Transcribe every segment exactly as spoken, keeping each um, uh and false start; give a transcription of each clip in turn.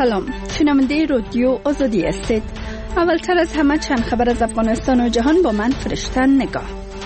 سلام، شنونده رادیو آزادی هستید. اولتر از همه چند خبر از افغانستان و جهان با من فرشته نگاه.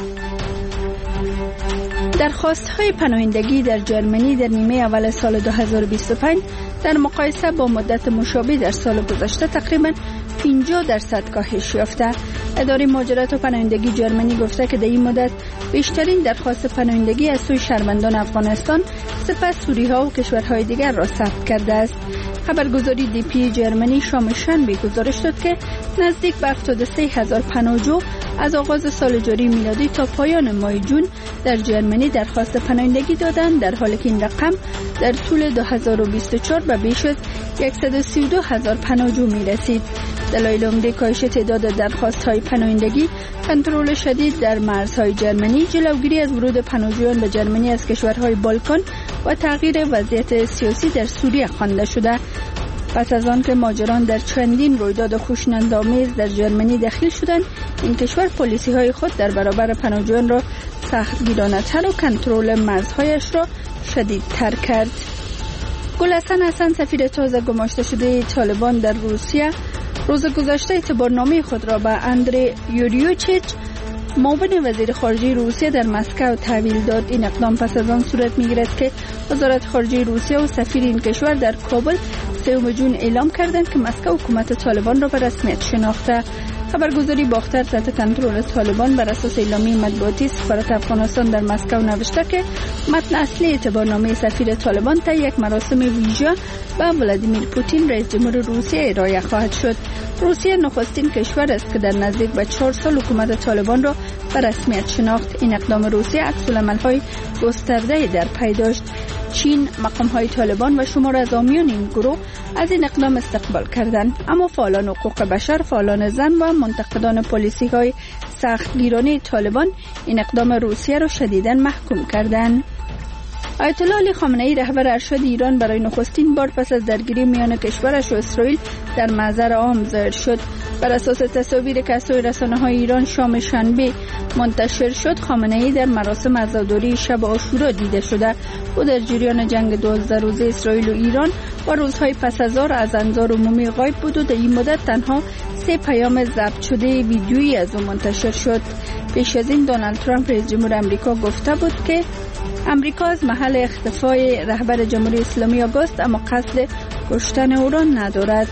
درخواست‌های پناهندگی در جرمنی در نیمه اول سال دو هزار و بیست و پنج در مقایسه با مدت مشابه در سال گذشته تقریباً پنجاه درصد کاهش یافته. اداره مهاجرت و پناهندگی جرمنی گفته که در این مدت بیشترین درخواست پناهندگی از سوی شهروندان افغانستان، سپس سوری‌ها و کشورهای دیگر را ثبت کرده است. خبرگزاری دی پی جرمنی شام شنبه گزارش داد که نزدیک به هفتاد و سه هزار پناهجو از آغاز سال جاری میلادی تا پایان ماه جون در جرمنی درخواست پناهندگی دادند، در حالی که این رقم در طول دو هزار و بیست و چهار به بیش از صد و سی و دو هزار پناهجو می رسید. دلایل عمده کاهش تعداد درخواست‌های پناهندگی کنترل شدید در مرزهای جرمنی، جلوگیری از ورود پناهجویان به جرمنی از کشورهای بالکان و تغییر وضعیت سیاسی در سوریه خوانده شده. پس از آن که مهاجران در چندین رویداد خشونت‌آمیز در جرمنی دخیل شدند، این کشور پالیسی‌های خود در برابر پناهجویان را سختگیرانه‌تر و کنترل مرزهایش را شدیدتر کرد. گل حسن حسن، سفیر تازه گماشته شده طالبان در روسیه، روز گذشته اعتبارنامه خود را به اندری یوریوچیچ، معاون وزیر خارجه روسیه در مسکو تحویل داد. این اقدام پس از آن صورت می‌گیرد که وزارت خارجه روسیه و سفیر این کشور در کابل سوم جون اعلام کردند که مسکو حکومت طالبان را به رسمیت شناخته. خبرگزاری باختر تحت کنترل طالبان بر اساس اعلامیه مطبوعاتی سفارت افغانستان در مسکو نوشته که متن اصلی اعتبارنامه سفیر طالبان تا یک مراسم ویژه به ولادیمیر پوتین رئیس جمهور روسیه ارائه خواهد شد. روسیه نخستین کشور است که در نزدیک به چهار سال حکومت طالبان را به رسمیت شناخت. این اقدام روسیه عکس‌العمل‌های گسترده در پی داشت. چین، مقام‌های طالبان و شمار از حامیان این گروه از این اقدام استقبال کردند، اما فعالان حقوق بشر، فعالان زن و منتقدان پالیسی‌های سختگیرانه طالبان این اقدام روسیه را شدیداً محکوم کردند. آیت الله علی خامنه‌ای، رهبر ارشد ایران، برای نخستین بار پس از درگیری میان کشورش و اسرائیل در محضر عام ظاهر شد. بر اساس تصاویری که از سوی رسانه‌های ایران شام شنبه منتشر شد، خامنه‌ای در مراسم عزاداری شب عاشورا دیده شده. او در جریان جنگ دوازده روزه اسرائیل و ایران و روزهای پس از آن از انظار عمومی غایب بود و در این مدت تنها سه پیام ضبط شده ویدیویی از او منتشر شد. پیش از این دونالد ترامپ رئیس جمهور آمریکا گفته بود که امریکا از محل اختفای رهبر جمهوری اسلامی آگاست، اما قصد کشتن او را ندارد.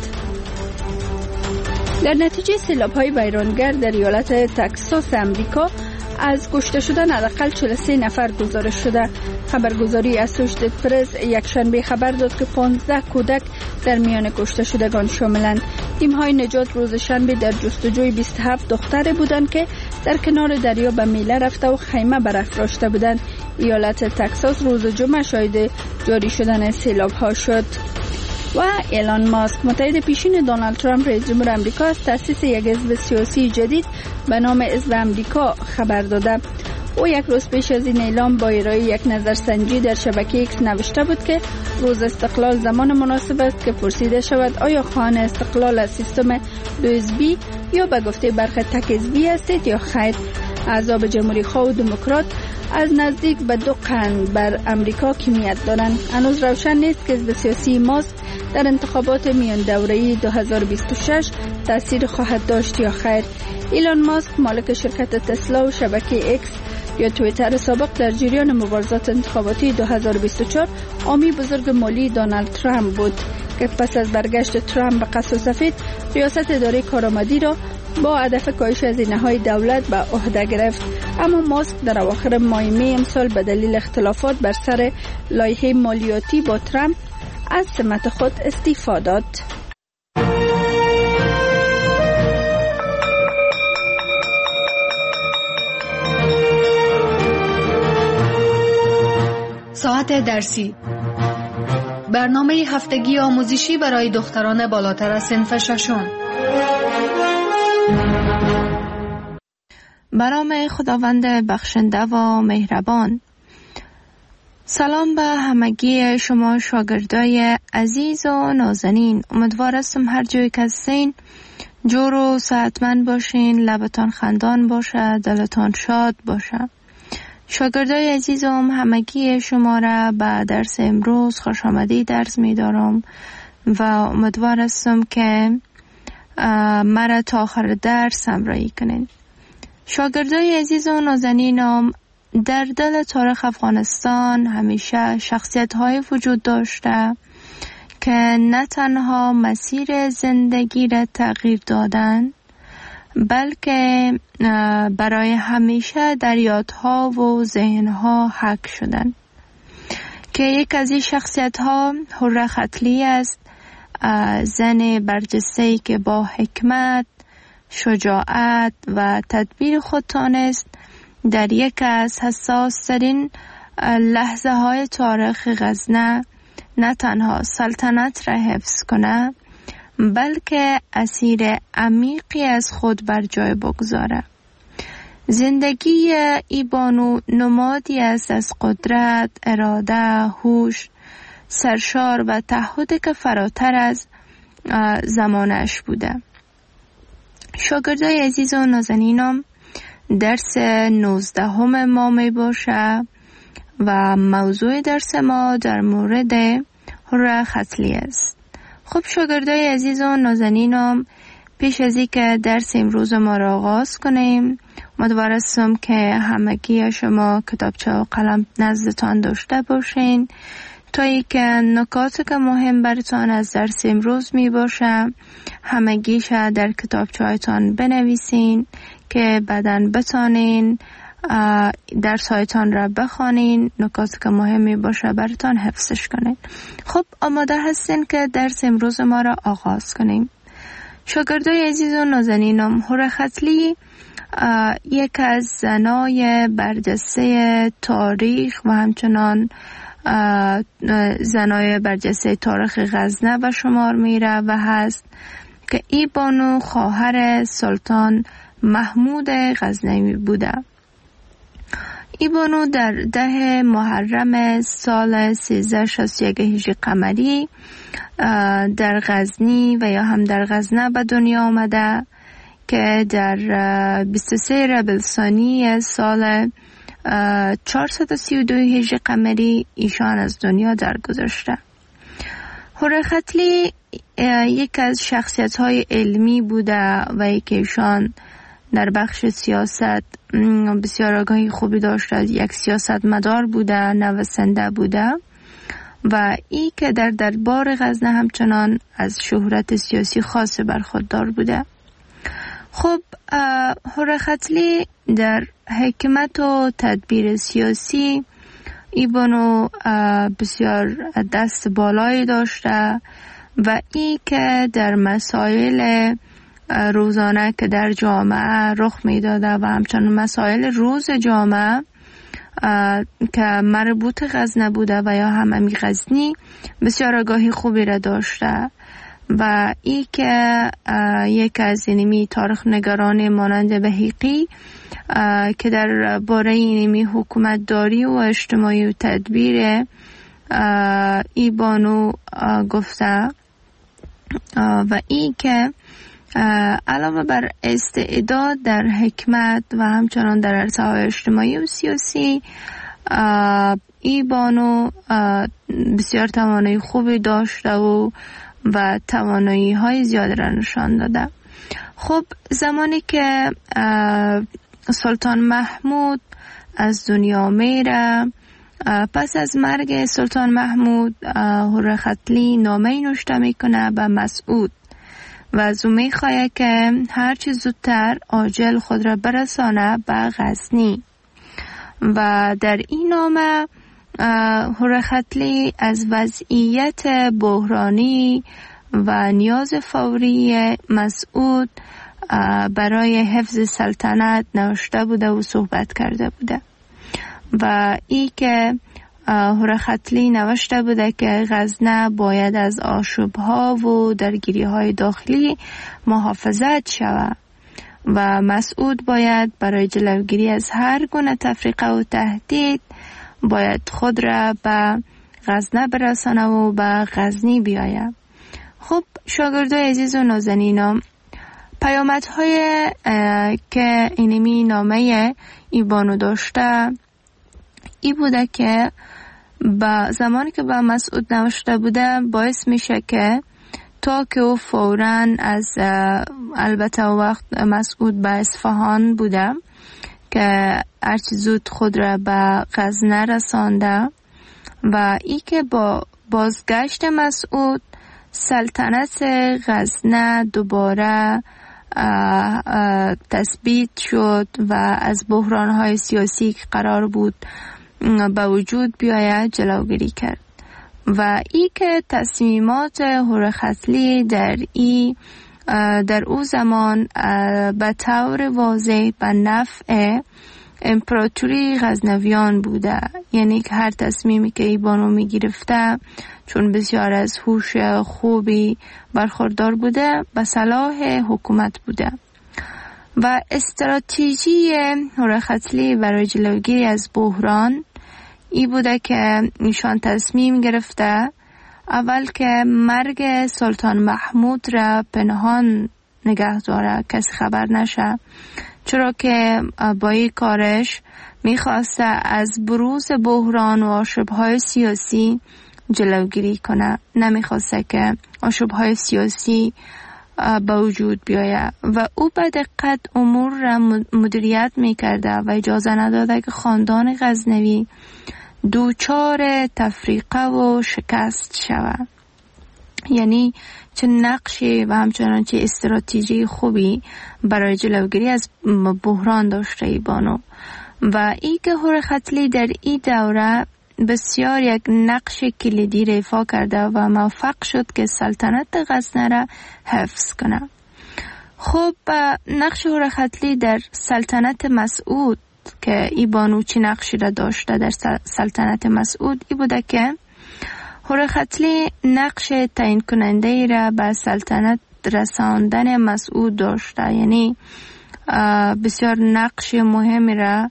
در نتیجه سیلاب‌های ویرانگر در ایالت تگزاس امریکا از کشته شدن حداقل چهل و سه نفر گزارش شده. خبرگزاری اسوشیتد پرس یک شنبه خبر داد که پانزده کودک در میان کشته شدگان شاملند. تیم‌های نجات روز شنبه در جستجوی بیست و هفت دختر بودند که در کنار دریا به میله رفته و خیمه برافراشته بودند. ایالت تگزاس روز جمعه شاهد جاری شدن سیلاب‌ها شد. و ایلان ماسک، متحد پیشین دونالد ترامپ رئیس جمهور آمریکا، از تأسیس یک حزب سیاسی جدید به نام حزب آمریکا خبر داده. او یک روز پیش از این اعلام با ارائه یک نظرسنجی در شبکه ایکس نوشته بود که روز استقلال زمان مناسب است که پرسیده شود آیا خواهان استقلال از سیستم دو حزبی یا به گفته برخی تک حزبی هستید یا خیر. احزاب جمهوری خواه و دموکرات از نزدیک به دو قرن بر امریکا کمیت دارند. هنوز روشن نیست که حزب سیاسی ماسک در انتخابات میان دوره‌ای دو هزار و بیست و شش تأثیر خواهد داشت یا خیر. ایلان ماسک، مالک شرکت تسلا و شبکه اکس یا توییتر سابق، در جریان مبارزات انتخاباتی دو هزار و بیست و چهار حامی بزرگ مالی دونالد ترامپ بود که پس از برگشت ترامپ به قصر سفید ریاست اداره کارآمدی را با هدف کاهش هزینه‌های دولت به عهده گرفت. اما ماسک در اواخر ماه می امسال به دلیل اختلافات بر سر لایحه مالیاتی با ترامپ از سمت خود استعفا داد. ساعت درسی، برنامه هفتگی آموزشی برای دختران بالاتر از صنف ششم. به نام خداوند بخشنده و مهربان. سلام به همگی شما شاگردای عزیز و نازنین. امیدوار هستم هر جایی که هستین جور و صحتمند باشین، لبتان خندان باشه، دلتان شاد باشه. شاگردای عزیزم، همگی شما را به درس امروز خوش آمدید درس می دارم و امیدوار هستم که مرا تا آخر درس همراهی کنین. شاگردای عزیز و نازنینم، در دل تاریخ افغانستان همیشه شخصیت های وجود داشته که نه تنها مسیر زندگی را تغییر دادن، بلکه برای همیشه در یادها و ذهنها حک شدن. که یک از این شخصیت ها حره ختلی است، زن برجسته‌ای که با حکمت، شجاعت و تدبیر خود تانست در یک از حساس ترین لحظه های تاریخ غزنه نه تنها سلطنت را حفظ کنه، بلکه اسیر عمیقی از خود بر جای بگذاره. زندگی ای بانو نمادی است از قدرت، اراده، هوش، سرشار و تعهدی که فراتر از زمانش بوده. شاگردای عزیز و نازنینم، درس نوزدهم ما می باشه و موضوع درس ما در مورد حره ختلی است. خب شاگردای عزیز و نازنینم، پیش از اینکه درس امروز ما را آغاز کنیم، امیدوار هستم که همگی شما کتابچه و قلم نزدتان داشته باشین تا اینکه نکاتی که مهم براتان از درس امروز می باشه همگیش در کتابچه هایتان بنویسین که بعداً بتانین درس هایتان را بخوانین، نکاتی که مهم می باشه براتان حفظش کنین. خب آماده هستین که درس امروز ما را آغاز کنیم. شاگردای عزیز و نازنینم، حره ختلی یک از زنای برجسته تاریخ و همچنان زنای برجسته تاریخ غزنه به شمار میره و هست که ای بانو خواهر سلطان محمود غزنوی بوده. ای بانو در ده محرم سال سیزده و شصت و یک هجری قمری در غزنی و یا هم در غزنه به دنیا آمده که در بیست و سه ربیع الثانی سال چهارصد و سی و دو هجری قمری ایشان از دنیا درگذشته. حره ختلی یک از شخصیت های علمی بوده و یک ایشان در بخش سیاست بسیار آگاهی خوبی داشته، یک سیاست مدار بوده، نویسنده بوده و ای که در دربار غزنه همچنان از شهرت سیاسی خاص برخوردار بوده. خب حره ختلی در حکمت و تدبیر سیاسی ای بانو بسیار دست بالایی داشته و ای که در مسائل روزانه که در جامعه رخ می داده و همچنان مسائل روز جامعه که مربوط غزنه بوده و یا هممی غزنی بسیار آگاهی خوبی را داشته و ای که یک از اینمی تاریخ نگاران مانند بهیقی که در باره اینمی حکومت داری و اجتماعی و تدبیر ای بانو گفته و ای که علاوه بر استعداد در حکمت و همچنان در عرصه‌های اجتماعی و سیاسی، ای بانو بسیار توانایی خوبی داشته و و توانایی های زیاد را نشان داده. خب زمانی که سلطان محمود از دنیا میره، پس از مرگ سلطان محمود حره ختلی نامه نوشته میکنه به مسعود و از او میخواه که هرچی زودتر عاجل خود را برسانه به غزنی و در این نامه حره ختلی از وضعیت بحرانی و نیاز فوری مسعود برای حفظ سلطنت نوشته بوده و صحبت کرده بوده و ای که حره ختلی نوشته بوده که غزنه باید از آشوب‌ها و درگیری‌های داخلی محافظت شود و مسعود باید برای جلوگیری از هر گونه تفریقه و تهدید باید خود را به غزنه برسانه و به غزنی بیاید. خب شاگردای عزیز و نازنینم، پیامدهای که اینمی نامه ای بانو داشته ای بوده که با زمانی که با مسعود نوشته بوده باعث میشه که تا که او فوراً از البته وقت مسعود به اصفهان بوده که هرچی زود خود را به غزنه رسانده و ای که با بازگشت مسعود سلطنت غزنه دوباره تثبیت شد و از بحران‌های سیاسی که قرار بود به وجود بیاید جلوگیری کرد و ای که تصمیمات هورختلی در ای در او زمان به طور واضح به نفع امپراتوری غزنویان بوده، یعنی که هر تصمیمی که ای بانو می گرفته چون بسیار از هوش خوبی برخوردار بوده به صلاح حکومت بوده و استراتژی هورختلی برای جلوگیری از بحران ای بوده که ایشان تصمیم گرفته اول که مرگ سلطان محمود را پنهان نگه داره، کسی خبر نشه، چرا که با این کارش میخواسته از بروز بحران و آشوب‌های سیاسی جلوگیری کنه، نمیخواسته که آشوب‌های سیاسی به وجود بیاید و او به دقت امور را مدیریت میکرده و اجازه نداده که خاندان غزنوی دوچار تفریقه و شکست شود. یعنی چه نقشی و همچنان چه استراتژی خوبی برای جلوگیری از بحران داشته ای بانو و ای که هورختلی در این دوره بسیار یک نقش کلیدی را ایفا کرده و موفق شد که سلطنت غزنه را حفظ کنه. خب نقش هورختلی در سلطنت مسعود که ای بانو چی نقشی را داشته در سلطنت مسعود ای بوده که هورختلی نقش تعیین کننده ای را به سلطنت رساندن مسعود داشته، یعنی بسیار نقش مهمی را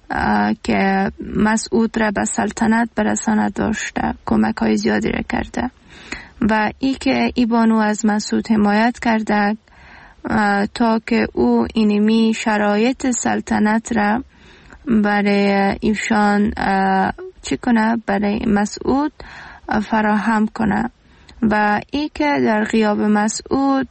که مسعود را به سلطنت برساند داشته، کمک های زیادی را کرده و ای که ای بانو از مسعود حمایت کرده تا که او اینمی شرایط سلطنت را برای ایشان چی کنه، برای مسعود فراهم کنه و ای که در غیاب مسعود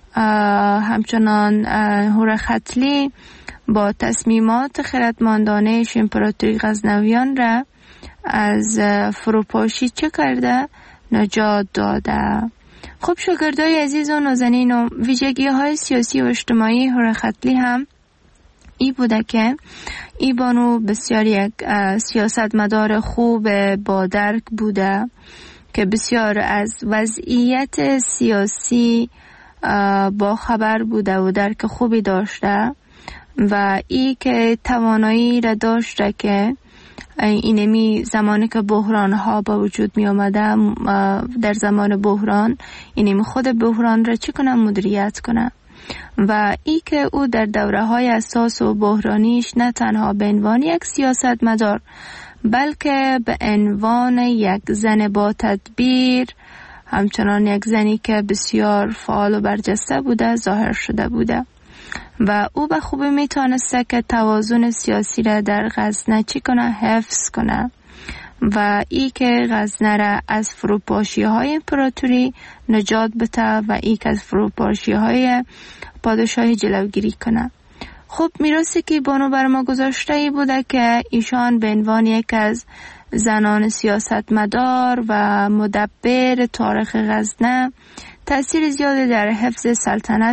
همچنان هورختلی با تصمیمات خردمندانه امپراتوری غزنویان را از فروپاشی چه کرده، نجات داده. خب شاگردای عزیز و نازنین و ویژگی های سیاسی و اجتماعی هورختلی هم ای بوده که ای بانو بسیار یک سیاستمدار خوب با درک بوده که بسیار از وضعیت سیاسی با خبر بوده و درک خوبی داشته و ای که توانایی را داشته که اینمی زمانی که بحران ها با وجود می آمده در زمان بحران اینمی خود بحران را چی کنه، مدیریت کنه و ای که او در دوره های اساس و بحرانیش نه تنها به عنوان یک سیاستمدار بلکه به عنوان یک زن با تدبیر، همچنان یک زنی که بسیار فعال و برجسته بوده ظاهر شده بوده و او به خوبی میتونسته که توازن سیاسی را در غزنه چی کنه، حفظ کنه و ای که غزنه را از فروپاشی های امپراتوری نجات بده و ای که از فروپاشی های پادشاهی جلوگیری کنه. خب میراثی که بانو بر ما گذاشته ای بوده که ایشان به عنوان یک از زنان سیاستمدار و مدبر تاریخ غزنه تأثیر زیادی در حفظ سلطنت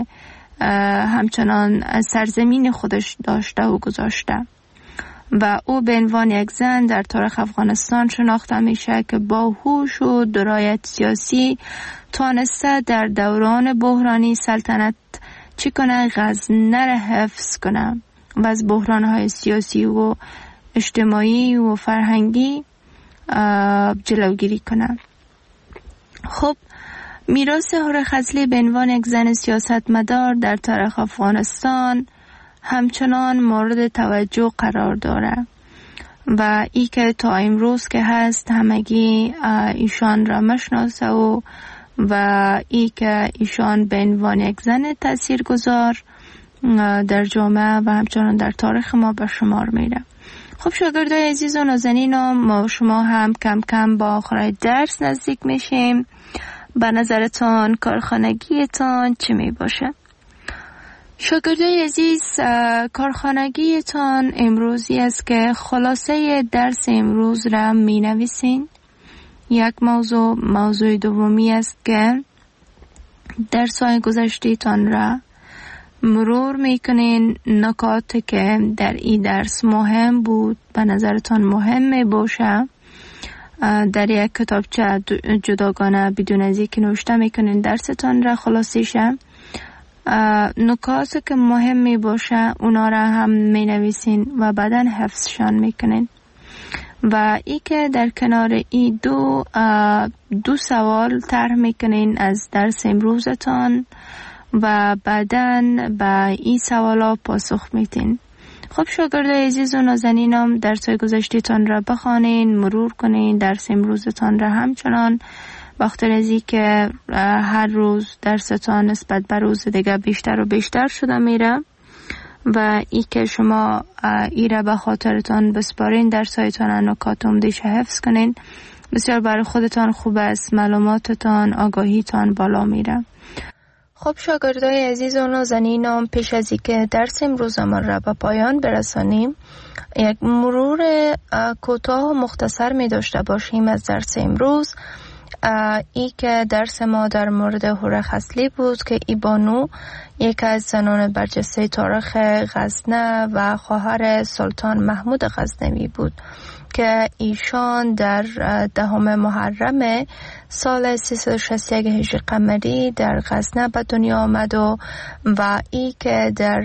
همچنان سرزمین خودش داشته و گذاشته و او به عنوان یک زن در تاریخ افغانستان شناخته میشه که با هوش و درایت سیاسی تانسته در دوران بحرانی سلطنت چی کنه، غزنه را حفظ کنه و از بحرانهای سیاسی و اجتماعی و فرهنگی جلوگیری کنه. خب میراث هورختلی به عنوان یک زن سیاستمدار در تاریخ افغانستان همچنان مورد توجه قرار داره و ای که تا امروز که هست همگی ایشان را مشناسه و و ای که ایشان به عنوان یک زن تاثیرگذار در جامعه و همچنان در تاریخ ما به شمار میره. خب شاگردای عزیز و نازنین، ما شما هم کم کم با آخر درس نزدیک میشیم. به نظرتان کارخانگیتان چی می باشه؟ شاگردای عزیز، کارخانگیتان امروزی است که خلاصه درس امروز را می نویسین. یک موضوع موضوع دومی است که درس های گذشتیتان را مرور می کنین. نکاتی که در این درس مهم بود به نظرتان مهم می باشه در یک کتابچه جداگانه بدون از اینکه نوشته می کنین درستان را خلاصیشه. نکاتی که مهم می باشه اونا را هم می نویسین و بعدا حفظشان می کنین. و ای که در کنار ای دو دو سوال طرح می کنین از درس امروزتان و بعدا به این سوالا پاسخ میتین. خب شاگردای عزیز و نازنینم، درس‌های گذشته‌تان را بخوانین، مرور کنین، درس امروزتان را همچنان. وقتی ازی که هر روز درستان نسبت به روز دیگه بیشتر و بیشتر شده میره و ای که شما ای را به خاطرتان بسپارین، درس‌هایتان نکات عمده‌اش حفظ کنین، بسیار برای خودتان خوب است، معلوماتتان، آگاهیتان بالا میره. خب شاگردای عزیز و نازنینم، پیش از اینکه درس امروزمان را به پایان برسانیم، یک مرور کوتاه و مختصر می داشته باشیم از درس امروز. ای که درس ما در مورد هوره خصلی بود که ای بانو یک از زنان برجسته تاریخ غزنه و خواهر سلطان محمود غزنوی بود که ایشان در دهم محرم سال سیصد و شصت و یک هجری قمری در غزنه به دنیا آمد و و ای که در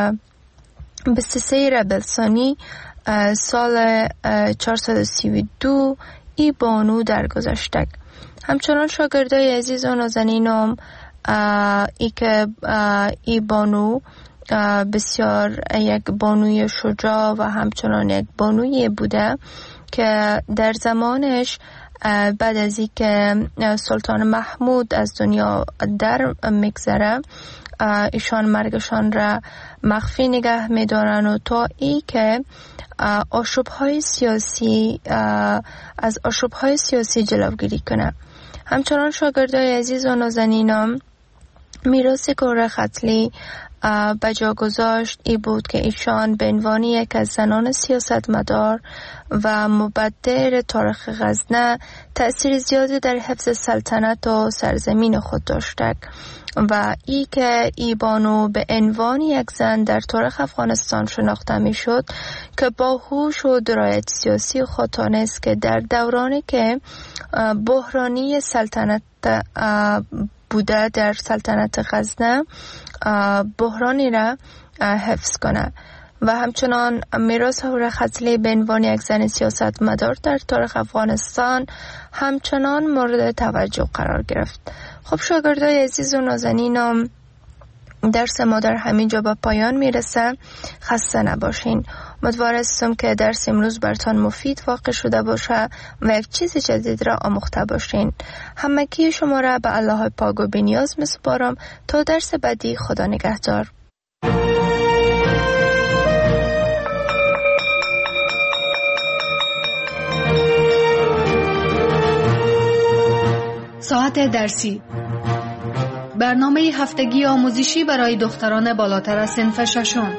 بیست و سه ربیع الثانی سال چهارصد و سی و دو ای بانو درگذشت. همچنان شاگردای عزیز و نازنینم، ای که ای بانو بسیار یک بانوی شجاع و همچنان یک بانوی بوده که در زمانش بعد از این که سلطان محمود از دنیا در میگذره، ایشان مرگشان را مخفی نگه میدارن و تا ای که آشوب‌های سیاسی از آشوب‌های سیاسی جلوگیری کنه. همچنان شاگردای عزیز و نازنینم، میراث هوره خصلی بجا گذاشت ای بود که ایشان به عنوان یک از زنان سیاستمدار و مبدر تاریخ غزنه تأثیر زیادی در حفظ سلطنت و سرزمین خود داشته و ای که ای بانو به عنوان یک زن در تاریخ افغانستان شناخته می شد که با هوش و درایت سیاسی خود تانست که در دورانی که بحرانی سلطنت بوده در سلطنت غزنه بحرانی را حفظ کنه و همچنان میراث هوره خصلی به عنوان یک زن سیاستمدار در تاریخ افغانستان همچنان مورد توجه قرار گرفت. خب شاگردای عزیز و نازنینم، درس ما در همین جا به پایان میرسه. خسته نباشین. امیدوار هستم که درس امروز براتون مفید واقع شده باشه و یک چیز جدید را آموخته باشین. همگی شما را به الله پاک و بی‌نیاز میسپارم تا درس بعدی. خدا نگهدار. ساعت درسی، برنامه هفتگی آموزشی برای دختران بالاتر از صنف ششم.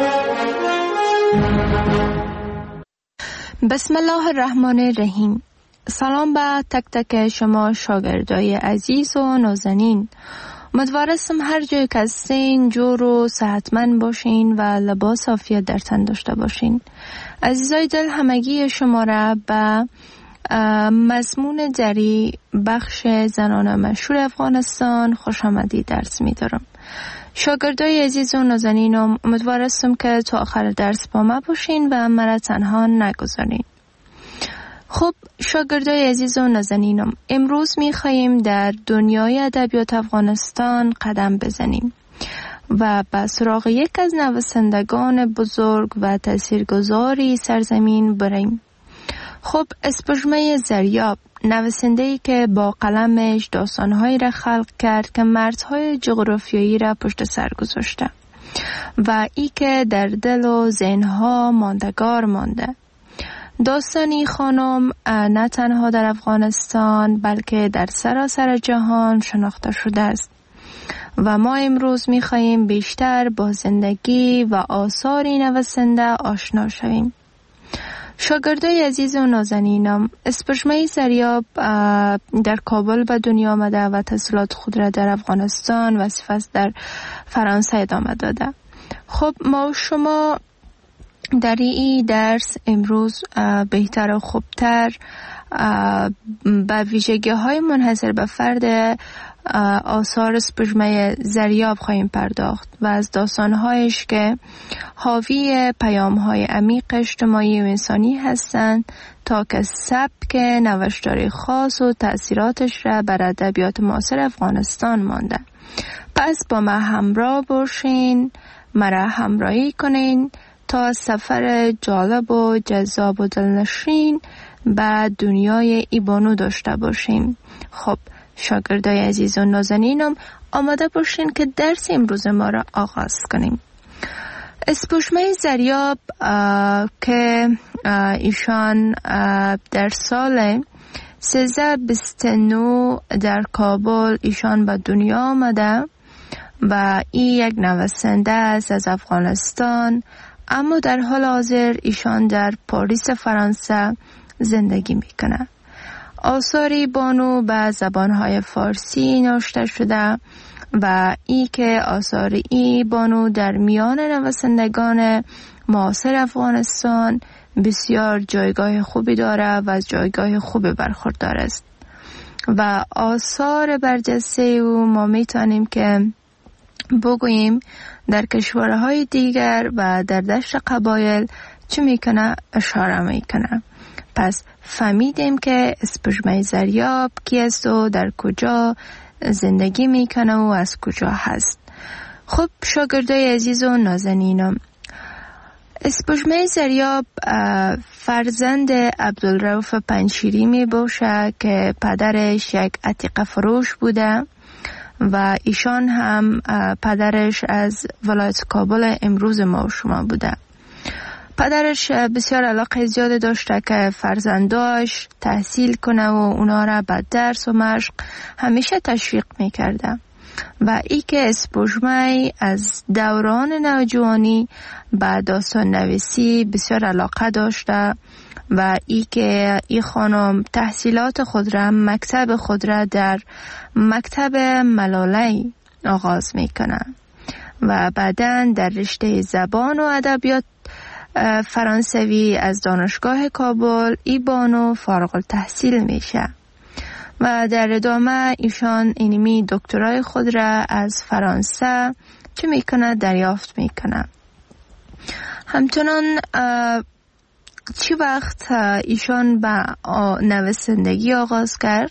بسم الله الرحمن الرحیم. سلام به تک تک شما شاگردای عزیز و نازنین. امیدوارم هر جای که هستین جور و صحتمند باشین و لباس عافیت در تن داشته باشین. عزیزای دل، همگی شما را به مضمون دری بخش زنان مشهور افغانستان خوش آمدید درس می دارم. شاگردای عزیز و نازنینم، امیدوار هستم که تا آخر درس با ما باشین و مرا تنها نگذارین. خب شاگردای عزیز و نازنینم، امروز می خواهیم در دنیای ادبیات افغانستان قدم بزنیم و به سراغ یک از نویسندگان بزرگ و تاثیرگذاری سرزمین بریم. خب اسپژمه زریاب، نویسنده‌ای که با قلمش داستان‌هایی را خلق کرد که مرزهای جغرافیایی را پشت سر گذاشته و ای که در دل و ذهن‌ها ماندگار مانده. داستانی خانم نه تنها در افغانستان بلکه در سراسر جهان شناخته شده است و ما امروز می خواهیم بیشتر با زندگی و آثار نویسنده آشنا شویم. شاگردای عزیز و نازنینم، اسپژمه زریاب در کابل به دنیا آمده و تحصیلات خود را در افغانستان و سپس در فرانسه ادامه داده. خب ما و شما در این درس امروز بهتر و خوبتر به ویژگی های منحصر به فرد آثار اسپژمه زریاب خواهیم پرداخت و از داستانهایش که حاوی پیام‌های عمیق اجتماعی و انسانی هستند تا که سبک نوشتاری خاص و تأثیراتش را بر ادبیات معاصر افغانستان مانده. پس با ما همراه باشین، مرا همراهی کنین تا سفر جالب و جذاب و دلنشین به دنیای ایبانو داشته باشیم. خب شاگردای عزیز و نازنینم، آماده باشین که درس امروز ما را آغاز کنیم. اسپژمه زریاب که ایشان در سال سیزده بیست و نه در کابل ایشان به دنیا آمده و این یک نویسنده است از افغانستان، اما در حال حاضر ایشان در پاریس فرانسه زندگی میکنه. آثاری بانو به زبانهای فارسی نوشته شده و ای که آثار ای بانو در میان نویسندگان معاصر افغانستان بسیار جایگاه خوبی داره و از جایگاه خوبی برخوردار است و آثار برجسته او ما میتونیم که بگوییم در کشورهای دیگر و در دشت قبایل چه میکنه اشاره میکنه. پس فهمیدیم که اسپژمه زریاب کی است و در کجا زندگی میکنه و از کجا هست. خب شاگردای عزیز و نازنینم، اسپژمه زریاب فرزند عبدالرؤف پنجشیری می باشه که پدرش یک عتیقه فروش بوده و ایشان هم پدرش از ولایت کابل امروز ما و شما بوده. پدرش بسیار علاقه زیاد داشته که فرزنداش تحصیل کنه و اونا را به درس و مشق همیشه تشویق میکرده و ای که اسپژمه از دوران نوجوانی به داستان نویسی بسیار علاقه داشته و ای که ای خانم تحصیلات خود را مکتب خود را در مکتب ملالی آغاز میکنه و بعداً در رشته زبان و ادبیات فرانسوی از دانشگاه کابل ای بانو فارغ التحصیل میشه و در ادامه ایشان اینمی دکترای خود را از فرانسه چه میکنه دریافت میکنه. همچنان چی وقت ایشان به نویسندگی آغاز کرد،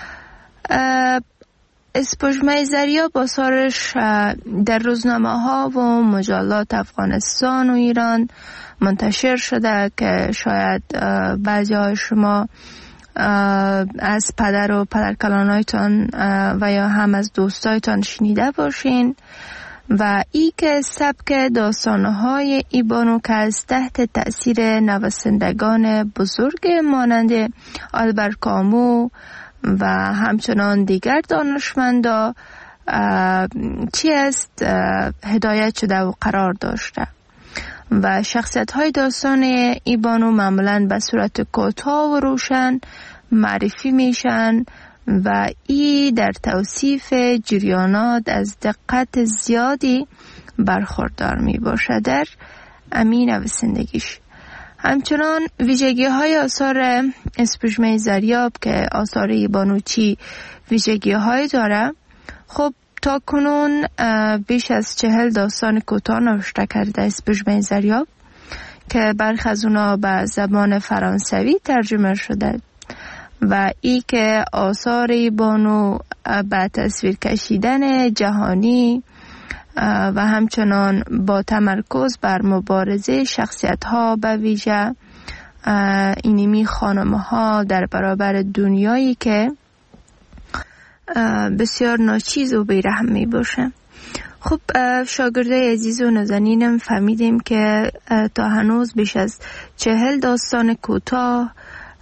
اسپژمه زریاب آثارش در روزنامه ها و مجلات افغانستان و ایران منتشر شده که شاید بعضی های شما از پدر و پدرکلانایتان و یا هم از دوستایتان شنیده باشین و ای که سبک داستانهای ای بانو که از تحت تأثیر نویسندگان بزرگ مانند آلبر کامو و همچنان دیگر دانشمندا چی است هدایت شده و قرار داشته و شخصیت های داستان ای بانو معمولاً به صورت کوتاه و روشن معرفی میشن و ای در توصیف جریانات از دقت زیادی برخوردار می باشه در امین نویسندگیش. همچنان ویژگی های آثار اسپژمه زریاب که آثار ای بانو چی ویژگی های داره، خب تا کنون بیش از چهل داستان کوتاه نوشته کرده اسپژمه زریاب که برخی از اونا به زبان فرانسوی ترجمه شده و ای که آثار ای بانو به تصویر کشیدن جهانی و همچنان با تمرکز بر مبارزه شخصیت ها به ویژه اینمی خانم ها در برابر دنیایی که بسیار ناچیز و بیرحم می باشه. خب شاگردای عزیز و نازنینم فهمیدیم که تا هنوز بیش از چهل داستان کوتاه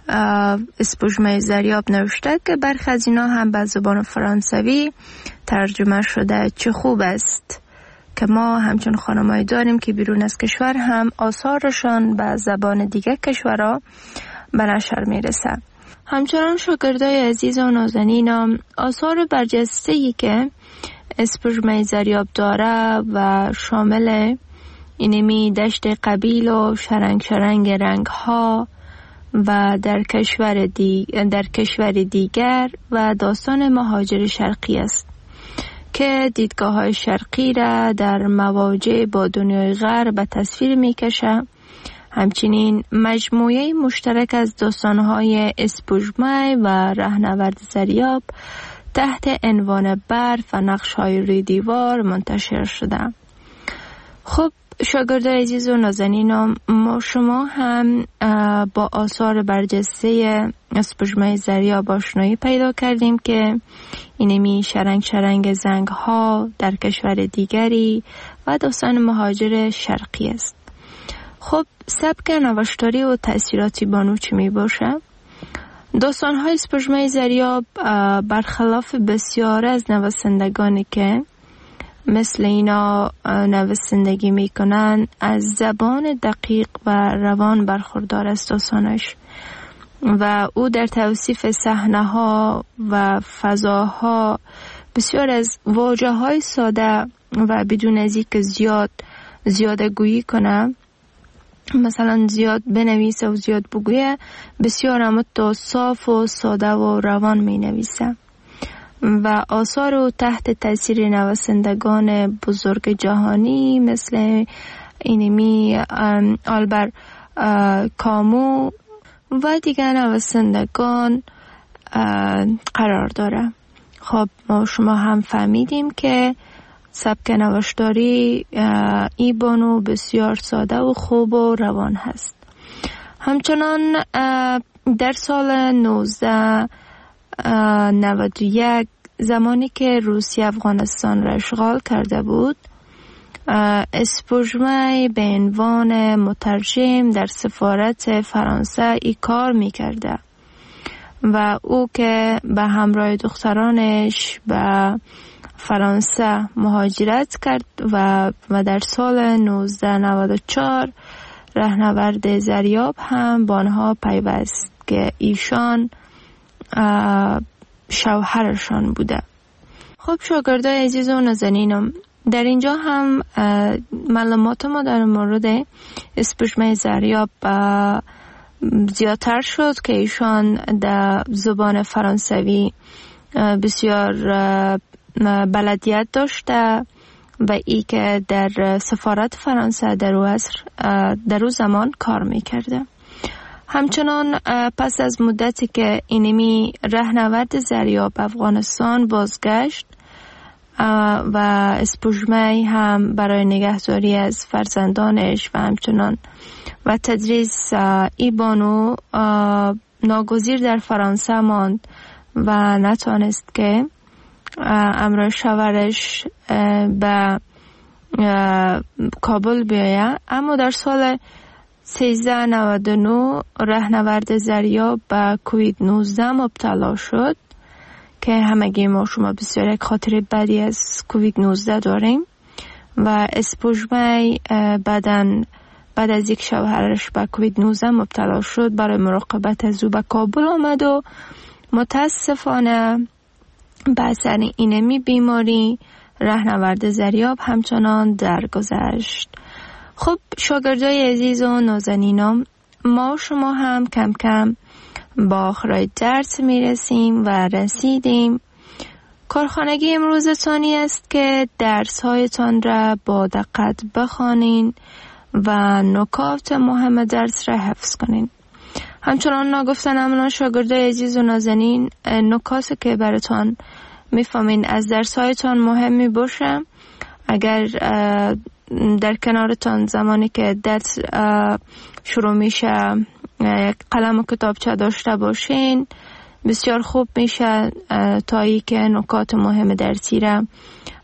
اسپوژمه زریاب نوشته که برخی از اینا هم به زبان فرانسوی ترجمه شده. چه خوب است که ما همچون خانمایی داریم که بیرون از کشور هم آثارشان به زبان دیگه کشورها به نشر میرسه. همچنان شاگردای عزیز و نازنینم آثار برجسته‌ای که اسپوژمه زریاب داره و شامل اینمی دشت قبیل و شرنگ شرنگ رنگ ها و در کشور, دی... در کشور دیگر و داستان مهاجر شرقی است که دیدگاه های شرقی را در مواجه با دنیای غرب به تصویر می کشه. همچنین مجموعه مشترک از داستان های اسپوژمه و رهنورد زریاب تحت عنوان برف و نقش های روی دیوار منتشر شده. خب شاگردای عزیز و نازنینم، ما شما هم با آثار برجسته اسپوژمه زریاب آشنایی پیدا کردیم که اینمی شرنگ شرنگ زنگ ها در کشور دیگری و داستان مهاجر شرقی است. خب سبک نوشتاری و تأثیراتی بانو چی می باشه؟ داستان های اسپوژمه زریاب برخلاف بسیار از نویسندگانی که مثل اینا نویسندگی میکنن از زبان دقیق و روان برخوردار است داستانش و او در توصیف صحنه ها و فضاها بسیار از واژه های ساده و بدون از اینکه زیاد زیاده گویی کنه، مثلا زیاد بنویسه و زیاد بگویه، بسیار اما صاف و ساده و روان می نویسه و آثار او تحت تاثیر نویسندگان بزرگ جهانی مثل اینمی آلبر کامو و دیگر نویسندگان قرار داره. خب ما شما هم فهمیدیم که سبک نوشتاری ای بانو بسیار ساده و خوب و روان هست. همچنان در سال نوزده نود و یک زمانی که روسیه افغانستان را اشغال کرده بود، اسپوژمه به عنوان مترجم در سفارت فرانسه ای کار می کرده و او که به همراه دخترانش به فرانسه مهاجرت کرد و و در سال نوزده نود و چهار رهنورد زریاب هم با آنها پیوست که ایشان شوهرشان بوده. خب شاگردای عزیز و نازنینم، در اینجا هم معلومات ما در مورد اسپوژمه زریاب زیادتر شد که ایشان در زبان فرانسوی بسیار بلدیت داشته و ای که در سفارت فرانسه در او عصر در او زمان کار میکرده. همچنان پس از مدتی که اینمی رهنورد زریاب افغانستان بازگشت و اسپوژمه هم برای نگهداری از فرزندانش و همچنان و تدریس ای بانو ناگزیر در فرانسه ماند و نتانست که امر شوهرش به کابل بیاید. اما در سال سیزده نود و نه رهنورد زریاب به کووید نوزده مبتلا شد که همگی ما شما بسیار یک خاطر بدی از کووید نوزده داریم و اسپوژمه بعدن بعد از یک شوهرش به کووید نوزده مبتلا شد برای مراقبت از او به کابل آمد و متاسفانه به اثر اینمی بیماری رهنورد زریاب همچنان درگذشت. خب شاگردای عزیز و نازنینم، ما شما هم کم کم با آخرای درس میرسیم و رسیدیم. کارخانگی امروزتانی است که درس هایتان را با دقت بخوانین و نکات مهم درس را حفظ کنین. همچنان نگفتن امنا شاگردای عزیز و نازنین، نکاتی که براتان میفهمین از درس هایتان مهم می باشه. اگر در کنارتان زمانی که درس شروع میشه یک قلم و کتابچه داشته باشین بسیار خوب میشه تا ای که نکات مهم درسی را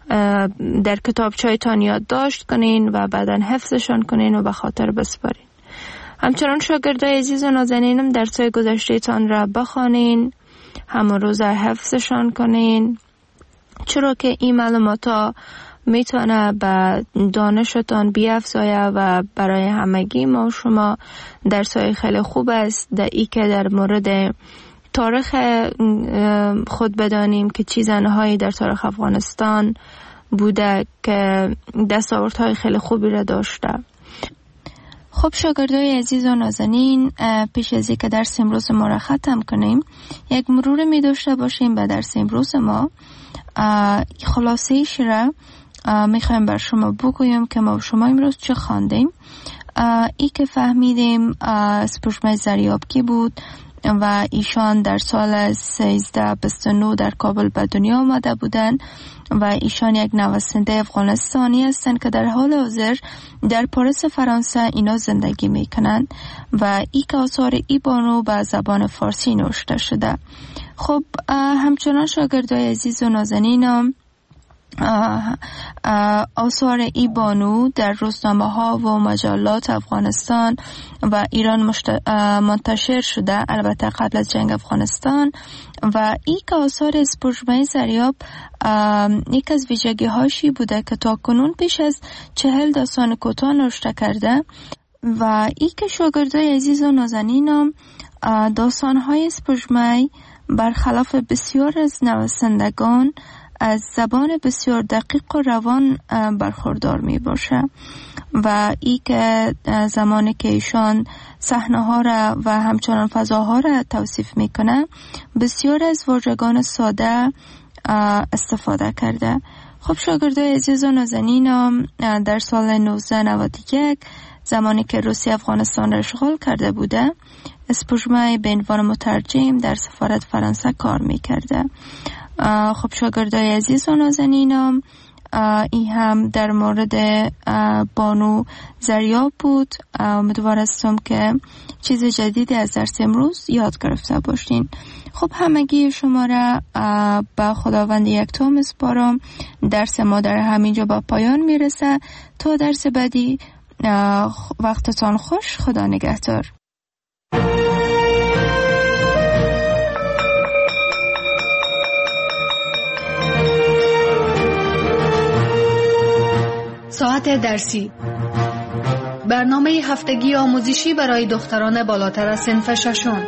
در کتابچه‌تان یادداشت کنین و بعداً حفظشان کنین و به خاطر بسپارین. همچنان شاگردای عزیز و نازنینم درس‌های گذشته‌تان را بخوانین، همون روز حفظشان کنین، چرا که این معلومات میتونه به دانشتان بیافزاید و برای همگی ما و شما درس‌های خیلی خوب است. در ای که در مورد تاریخ خود بدانیم که چه زنهایی در تاریخ افغانستان بوده که دستاوردهای خیلی خوبی را داشته. خب شاگردای عزیز و نازنین، پیش از اینکه درس امروز ما را ختم کنیم یک مرور می داشته باشیم به درس امروز ما. خلاصه‌ایش را میخوایم بر شما بگویم که ما و شما امروز چه خواندیم. ای که فهمیدیم سپوږمۍ زریابکی بود و ایشان در سال سیزده بیست و نه در کابل به دنیا آمده بودند و ایشان یک نویسنده افغانستانی هستند که در حال حاضر در پاریس فرانسه اینا زندگی میکنند و ای که آثار ای بانو به زبان فارسی نوشته شده. خب همچنان شاگردای عزیز و نازنینم، آثار ای بانو در روزنامه ها و مجلات افغانستان و ایران منتشر شده، البته قبل از جنگ افغانستان. و ای که آثار سپوږمۍ زریاب یک از ویژگی هاشی بوده که تا کنون پیش از چهل داستان کوتاه نوشته کرده و ای که شاگردای عزیز و نازنینم داستان های سپوږمۍ برخلاف بسیار از نویسندگان از زبان بسیار دقیق و روان برخوردار می باشه و ای که زمانی که ایشان صحنه ها را و همچنان فضاها را توصیف میکنه بسیار از واژگان ساده استفاده کرده. خب شاگردای عزیز و نازنینم، در سال نوزده نود و یک زمانی که روسیه افغانستان را اشغال کرده بوده، سپوږمۍ به عنوان مترجم در سفارت فرانسه کار میکرده. خب شاگردای عزیز و نازنینم، این هم در مورد بانو زریاب بود. امیدوار هستم که چیز جدیدی از درس امروز یاد گرفته باشین. خب همگی شما را به خداوند یکتا میسپارم. درس ما در همینجا به پایان میرسه. تا درس بعدی وقتتان خوش. خدا نگهدار. ساعت درسی، برنامه هفتگی آموزشی برای دختران بالاتر از صنف ششم.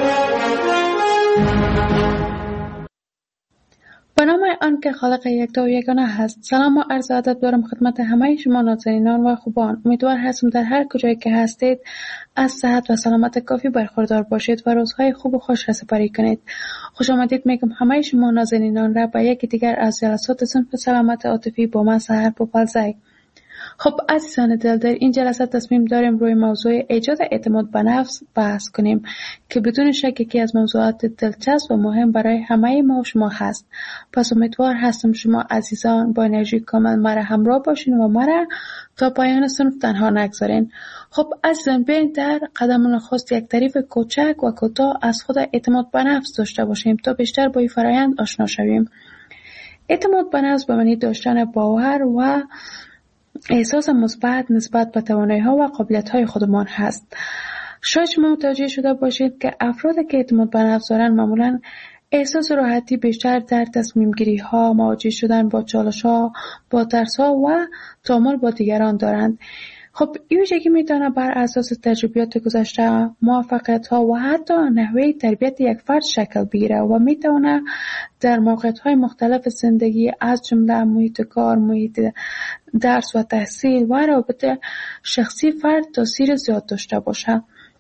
به نام آن که خالق یکتا و یگانه هست. سلام و عرض ادب دارم خدمت همه شما نازنینان و خوبان. امیدوار هستم در هر کجایی که هستید از صحت و سلامت کافی برخوردار باشید و روزهای خوب و خوش را سپری کنید. خوش آمدید میگم همه شما نازنینان را به یکی دیگر از جلسات صنف سلامت عاطفی با من سحر پوپلزی. خب عزیزان دل، در این جلسه تصمیم داریم روی موضوع ایجاد اعتماد به نفس بحث کنیم که بدون شک یکی از موضوعات دلچسب و مهم برای همه ما و شما هست. پس امیدوار هستم شما عزیزان با انرژی کامل مرا همراه باشین و مرا تا پایان صنف تنها نگذارین. خب عزیزان، بیاین در قدم نخست یک تعریف کوچک و کوتاه از خود اعتماد به نفس داشته باشیم تا بیشتر با این فرآیند آشنا شویم. اعتماد به نفس به معنی داشتن باور و احساس مثبت نسبت به توانایی‌ها و قابلیت‌های خودمان هست. شاید شما متوجه شده باشید که افرادی که اعتماد به نفس دارند معمولاً احساس راحتی بیشتر در تصمیم گیری ها، مواجه شدن با چالش ها، با ترس ها و تعامل با دیگران دارند. خب این ویژگی میتونه بر اساس تجربیات گذشته، موفقیت ها و حتی نحوه تربیت یک فرد شکل بگیره و میتونه در موقعیت های مختلف زندگی از جمله محیط کار، محیط درس و تحصیل و رابطه شخصی فرد تاثیر زیاد داشته باشه.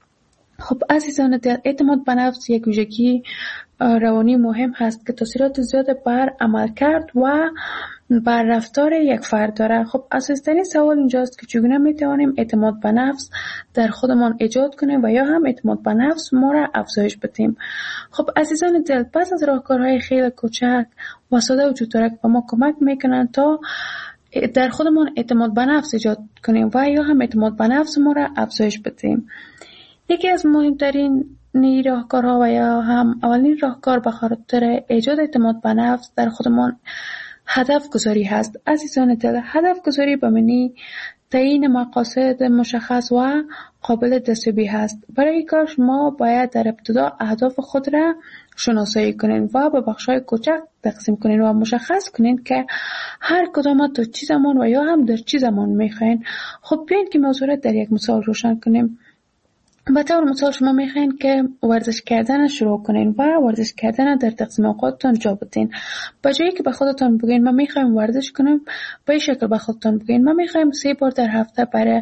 خب عزیزان دل، اعتماد به نفس یک ویژگی روانی مهم هست که تاثیرات زیاد بر عملکرد و بر رفتار یک فرد داره. خب اساسی‌ترین سوال اینجاست که چگونه میتوانیم اعتماد به نفس در خودمان ایجاد کنیم و یا هم اعتماد به نفس ما را افزایش بدیم. خب عزیزان دل، پس از راهکارهای خیلی کوچک و ساده وجود داره که به ما کمک میکنن تا در خودمان اعتماد به نفس ایجاد کنیم و یا هم اعتماد به نفس ما را افزایش بدیم. یکی از مهمترین راهکارها و یا هم اولین راهکار به خاطر ایجاد اعتماد به نفس در خودمان هدف گذاری هست. عزیزان دل، هدف گذاری به معنی تعیین مقاصد مشخص و قابل دستیابی هست. برای کار شما باید در ابتدا اهداف خود را شناسایی کنین و به بخش‌های کوچک تقسیم کنین و مشخص کنین که هر کدام تا چه زمان و یا هم در چه زمان میخواین. خب بیاین که موضوع را در یک مثال روشن کنیم. به طور مثال شما میخواین که ورزش کردن شروع کنین و ورزش کردن در تقسیم اوقاتتان جا بدین. به جایی که به خودتان بگین من میخوایم ورزش کنم، به این شکل به خودتان بگین من میخوایم سه بار در هفته برای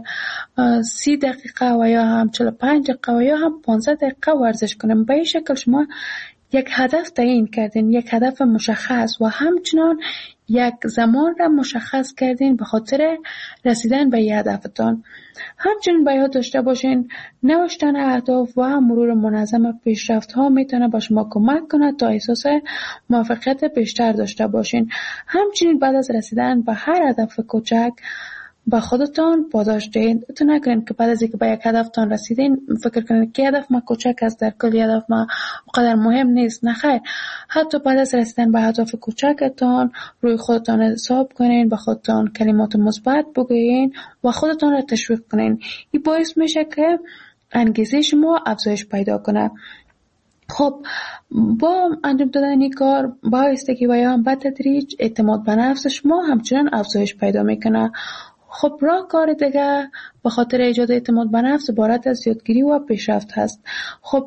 سی دقیقه و یا هم چهل و پنج دقیقه و یا هم پانزده دقیقه ورزش کنم. به این شکل شما یک هدف تعیین کردین، یک هدف مشخص و همچنان یک زمان را مشخص کردین به خاطر رسیدن به این هدفتان. همچنین باید داشته باشین نوشتن اهداف و مرور منظم پیشرفت ها میتونه با شما کمک کنه تا احساس موفقیت بیشتر داشته باشین. همچنین بعد از رسیدن به هر هدف کوچک با خودتان پاداش دهید. تو نکنین که بعد از اینکه به یک هدفتان رسیدین فکر کنین که هدف ما کوچک است، در کل هدف ما اونقدر مهم نیست. نه خیر، حتی بعد از رسیدن به هدف کوچکتان روی خودتان حساب کنین، به خودتان کلمات مثبت بگویین و خودتان را تشویق کنین. این باعث میشه که انگیزه شما افزایش پیدا کنه. خب با انجام دادن این کار با آهستگی و یا هم به تدریج اعتماد به نفس شما همچنان افزایش پیدا میکنه. خب راه کار دیگه به خاطر ایجاد اعتماد به نفس عبارت از یادگیری و پیشرفت هست. خب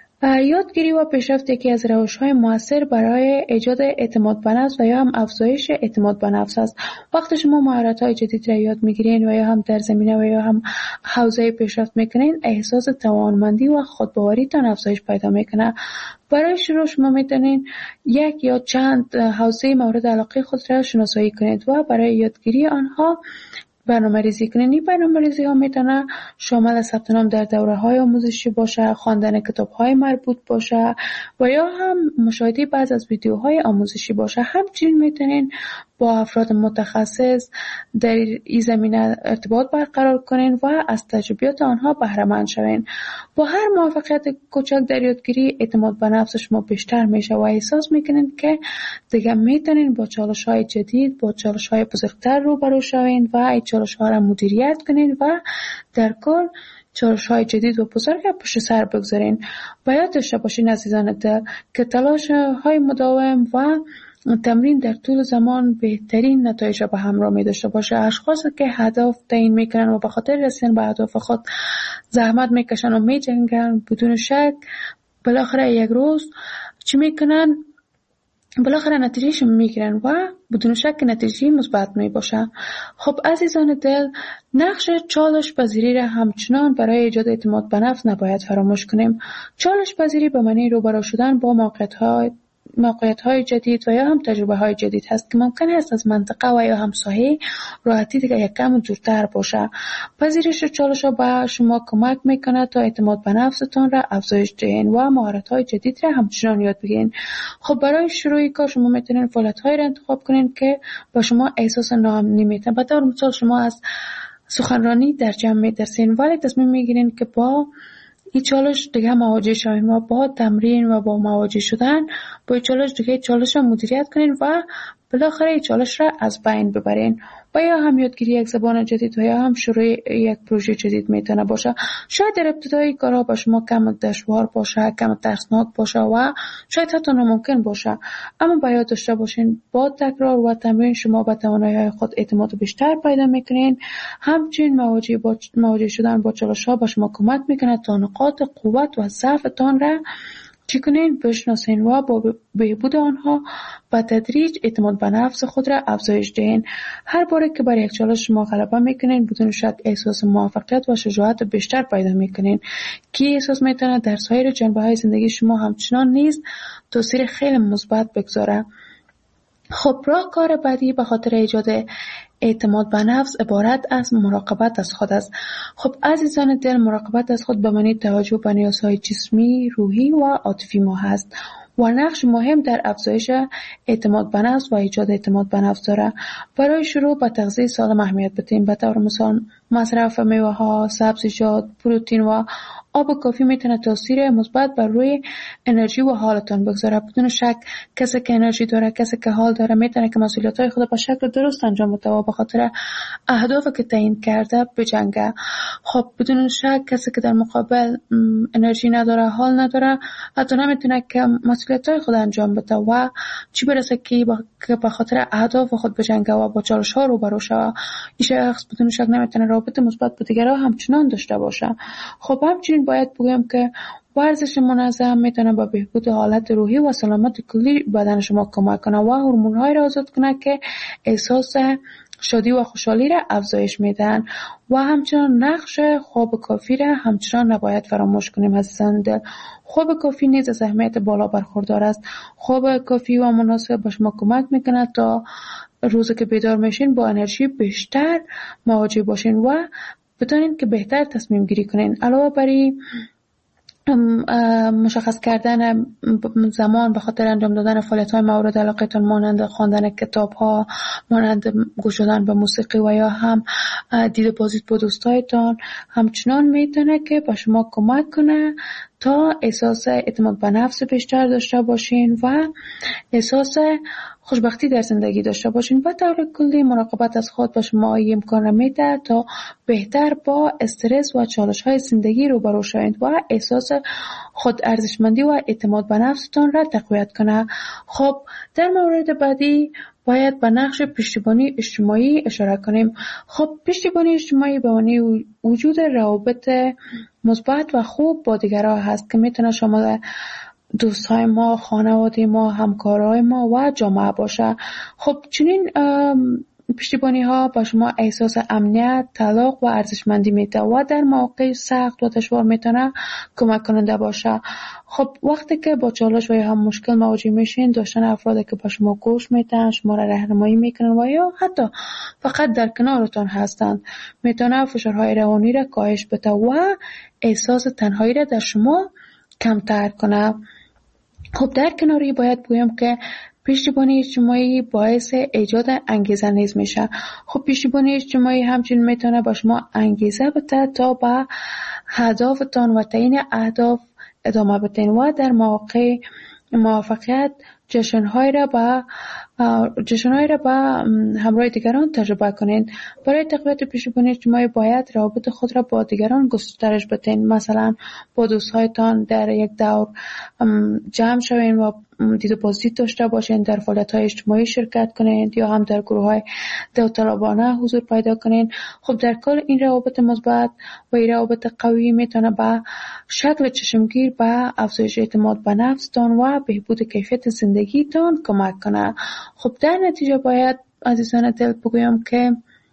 یادگیری و پیشرفت یکی از روش‌های مؤثر برای ایجاد اعتماد به نفس و یا هم افزایش اعتماد به نفس است. وقتی شما مهارت‌های جدید را یاد می‌گیرین و یا هم در زمینه و یا هم حوزه پیشرفت می‌کنین، احساس توانمندی و خودباوریتان افزایش پیدا می‌کنه. برای شروع شما می‌تونین یک یا چند حوزه مورد علاقه خود را شناسایی کنید و برای یادگیری آنها برنامه ریزی کنین. این برنامه ریزی ها میتونه شامل ثبت نام در دوره های آموزشی باشه، خواندن کتاب های مربوط باشه و یا هم مشاهده بعض از ویدیوهای آموزشی باشه. همچنین میتونین با افراد متخصص در این زمینه ارتباط برقرار کنین و از تجربیات آنها بهره مند شوین. با هر موفقیت کوچک در یادگیری اعتماد به نفس شما بیشتر میشه و احساس میکنین که دیگه میتونین با چالش‌های جدید، با چالش‌های بزرگتر روبرو شوین و این چالش‌ها را مدیریت کنین و در کل چالش‌های جدید و بزرگ پشت سر بگذارین. باید داشته باشین عزیزان دل که تلاش‌های مداوم و تمرین در طول زمان بهترین نتایج را به همراه می داشته باشه. اشخاصی که هدف تعیین میکنن و به خاطر رسیدن به اهداف خود زحمت میکشن و میجنگن، بدون شک بالاخره یک روز چی میکنن؟ بالاخره نتیجهش میگیرن و بدون شک نتیجه مثبت می باشه. خب عزیزان دل، نقش چالش پذیری را همچنان برای ایجاد اعتماد به نفس نباید فراموش کنیم. چالش پذیری به معنی روبرو شدن با موقعیت‌های موقعیت‌های جدید و یا هم تجربه‌های جدید هست که ممکن است از منطقه و یا هم ساحه راحتی دیگه یک کم دورتر باشه. پذیرش چالش‌ها به شما کمک میکنه تا اعتماد به نفستان را افزایش دهین و مهارت‌های جدید را همچنان یاد بگیرین. خب برای شروع کار شما میتونین فعالیت‌هایی را انتخاب کنین که با شما احساس ناامنی میتن. به طور مثال شما از سخنرانی در جمع میترسین ولی تصمیم میگیرین که با این چالش دیگه مواجه شوین و با تمرین و با مواجه شدن با این چالش دیگه چالش را مدیریت کنین و بالاخره این چالش را از بین ببرین. و یا هم یادگیری یک زبان جدید و یا هم شروع یک پروژه جدید میتونه باشه. شاید در ابتدای کارها با شما کم دشوار باشه، کم ترسناک باشه و شاید حتی ناممکن باشه، اما باید داشته باشین با تکرار و تمرین شما به توانایی‌های خود اعتماد بیشتر پیدا میکنین. همچنین مواجه با مواجه شدن با چالش‌ها با شما کمک میکنه تا نقاط قوت و ضعفتان را چی کنین؟ بشناسین و با بهبود آنها با تدریج اعتماد به نفس خود را افزایش دهین. هر باره که بر یک چالش شما غلبه میکنین بدون شک احساس موفقیت و شجاعت بیشتر پیدا میکنین که احساس میتونه در سایر جنبه‌های زندگی شما همچنان نیز تاثیر خیلی مثبت بگذاره. خب راه کار بعدی به خاطر ایجاد اعتماد به نفس عبارت از مراقبت از خود است. خب عزیزان دل، مراقبت از خود به معنی توجه به نیازهای جسمی، روحی و عاطفی ما هست و نقش مهم در افزایش اعتماد به نفس و ایجاد اعتماد به نفس داره. برای شروع به تغذیه سالم اهمیت بدیم. به طور مثال مصرف میوه‌ها، سبزیجات، پروتئین و آب کافی میتونه تاثیر مثبت بر روی انرژی و حالتان بگذاره. بدون شک کسی که انرژی داره، کسی که حال داره، میتونه که مسئولیت‌های خود با شکل درست انجام بده و به خاطر اهدافی که تعیین کرده بجنگه. خب بدون شک کسی که در مقابل انرژی نداره، حال نداره، حتی نمیتونه که مسئولیت‌های خود انجام بده و چی برسه که به خاطر اهداف خود بجنگه و با چالش‌ها روبرو شه. این شخص بدون شک نمیتونه رابطه مثبت با دیگران همچنان داشته باشه. خب همچنین باید بگم که ورزش منظم میتونه با بهبود حالت روحی و سلامت کلی بدن شما کمک کنه و هورمون‌های را آزاد کنه که احساس شادی و خوشحالی را افزایش میدن و همچنان نقش خواب کافی را همچنان نباید فراموش کنیم. عزیزان دل، خواب کافی نیز از اهمیت بالا برخوردار است. خواب کافی و مناسب به شما کمک میکنه تا روزی که بیدار میشین با انرژی بیشتر مواجه باشین و بتونین که بهتر تصمیم گیری کنین. علاوه بر این مشخص کردن زمان به خاطر انجام دادن فعالیت‌های مورد علاقتان مانند خواندن کتاب‌ها، مانند گوش دادن به موسیقی و یا هم دید بازدید با دوستایتان همچنان میتونه که به شما کمک کنه تا احساس اعتماد به نفس بیشتر داشته باشین و احساس خوشبختی در زندگی داشته باشین. و طور کلی مراقبت از خود به شما امکان میده تا بهتر با استرس و چالش‌های زندگی روبرو شوید و احساس خود ارزشمندی و اعتماد به نفستان را تقویت کنه. خب در مورد بعدی باید به نقش پشتیبانی اجتماعی اشاره کنیم. خب پشتیبانی اجتماعی به معنی وجود روابط مثبت و خوب با دیگران هست که میتونه شامل دوستای ما، خانواده ما، همکارای ما و جامعه باشه. خب چنین پشتیبانی ها با شما احساس امنیت، تعلق و ارزشمندی میده و در مواقع سخت و دشوار میتونه کمک کننده باشه. خب وقتی که با چالش و یا هم مشکل مواجه میشین، داشتن افرادی که با شما گوش میدن، شما را راهنمایی میکنن و یا حتی فقط در کنارتان هستند میتونه فشارهای روانی را کاهش بده و احساس تنهایی را در شما کمتر کنه. خب در کناری باید بگویم که پشتیبانی اجتماعی باعث ایجاد انگیزه نیز میشه. خب پشتیبانی اجتماعی همچنین میتونه با شما انگیزه بده تا به هدفتان و تعیین اهداف ادامه بدین و در مواقع موفقیت جشن‌های را با جشن‌های را با همراه دیگران تجربه کنین. برای تقویت پشتیبانی اجتماعی باید روابط خود را با دیگران گسترش بدین. مثلا با دوستایتان در یک دور جمع شوین و دید و بازدید داشته باشین، در فعالیت‌های اجتماعی شرکت کنین یا هم در گروه‌های داوطلبانه حضور پیدا کنین. خب در کل این روابط مثبت و این روابط قوی میتونه به شکل چشمگیر به افزایش اعتماد به نفستان و بهبود کیفیت زندگیتان کمک کنه. خب در نتیجه باید عزیزان دل بگویم که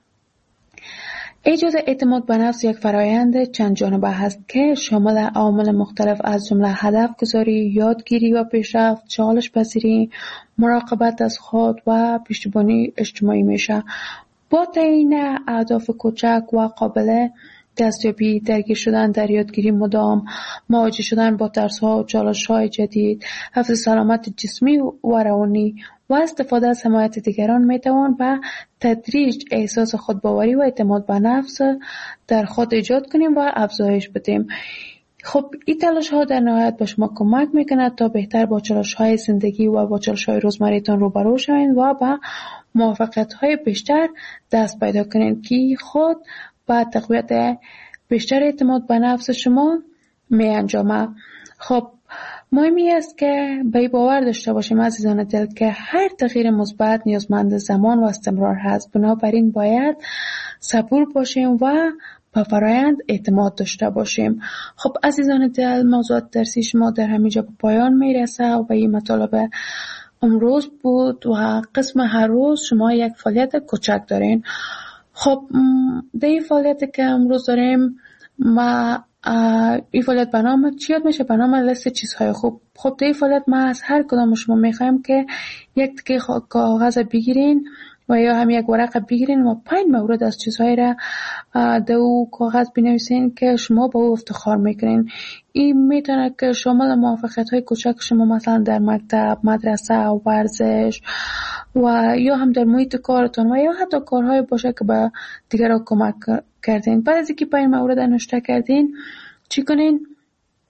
ایجاد اعتماد به نفس یک فرایند چند جانبه هست که شامل عوامل مختلف از جمله هدف گذاری، یادگیری و پیشرفت، چالش پذیری، مراقبت از خود و پشتیبانی اجتماعی میشه. با تعیین اهداف کوچک و قابل دستیابی، درگیر شدن در یادگیری مدام، مواجه شدن با ترس‌ها و چالش‌های جدید، حفظ سلامت جسمی و روانی و استفاده از حمایت دیگران میتوان به تدریج احساس خودباوری و اعتماد به نفس در خود ایجاد کنیم و افزایش بدیم. خب این تلاش ها در نهایت به شما کمک میکنه تا بهتر با چالش های زندگی و با چالش های روزمره‌تان روبرو شوید و با موفقیت های بیشتر دست پیدا کنید که خود با تقویت بیشتر اعتماد به نفس شما می انجامه. خب مهمی است که به این باور داشته باشیم عزیزان دل که هر تغییر مثبت نیازمند زمان و استمرار هست. بنابراین باید صبور باشیم و به فرایند اعتماد داشته باشیم. خب عزیزان دل، موضوعات درسی شما در همینجا به پایان میرسه و این مطالب امروز بود و قسم هر روز شما یک فعالیت کوچک دارین. خب در این فعالیت که امروز داریم ما این فعالیت به نام چی یاد میشه؟ به نام لیست چیزهای خوب. خب در این فعالیت ما از هر کدام شما میخوایم که یک تکه کاغذ بگیرین و یا هم یک ورقه بگیرین و پنج مورد از چیزهای را در او کاغذ بنویسین که شما با او افتخار میکنین. این میتونه که شامل موفقیت های کوچک شما مثلا در مکتب، مدرسه، ورزش و یا هم در محیط کارتون و یا حتی کارهای باشه که به دیگران کمک کردین. بعد از اینکه پنج مورد نوشته کردین چی کنین؟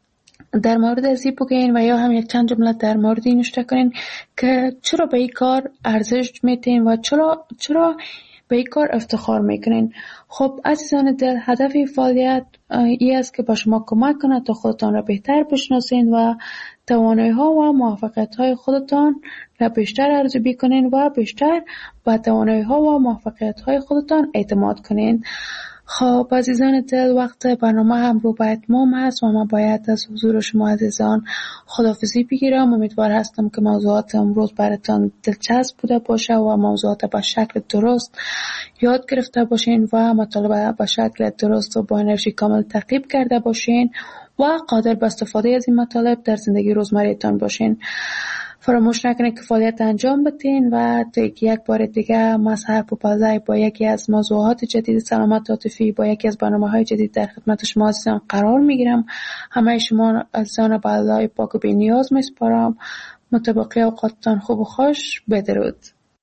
در مورد ازی بگین و یا هم یک چند جمله در مورد این نوشته کنین که چرا به این کار ارزش میتین و چرا چرا به این کار افتخار میکنین. خب عزیزان دل، هدف فعالیت ای است که با شما کمک کنه تا خودتان را بهتر بشناسین و توانایی ها و موفقیت های خودتان را بیشتر ارزیابی کنین و بیشتر با توانایی ها و موفقیت های خودتان اعتماد کنین. خب عزیزان دل، وقت برنامه هم رو به اتمام هست و ما باید از حضور شما عزیزان خداحافظی بگیرم. امیدوار هستم که موضوعات امروز براتان دلچسب بوده باشه و موضوعات به شکل درست یاد گرفته باشین و مطالب به شکل درست و با انرژی کامل تعقیب کرده باشین و قادر به استفاده از این مطالب در زندگی روزمره‌تان باشین. فراموش نکنید که فعالیت انجام بدین و یک بار دیگه ما سحر پوپلزی با یکی از موضوعات جدید سلامت عاطفی با یکی از برنامه‌های جدید در خدمت شما عزیزان قرار میگیرم. همه شما عزیزان به الله پاک و بی‌نیاز میسپارم. متبقی اوقاتتان خوب و خوش. بدرود.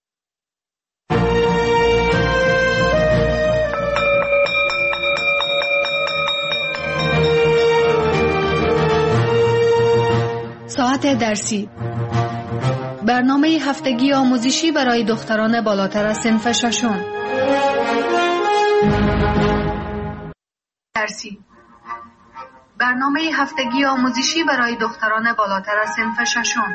ساعت درسی، برنامه هفتگی آموزشی برای دختران بالاتر از صنف ششم. درسی، برنامه هفتگی آموزشی برای دختران بالاتر از صنف ششم.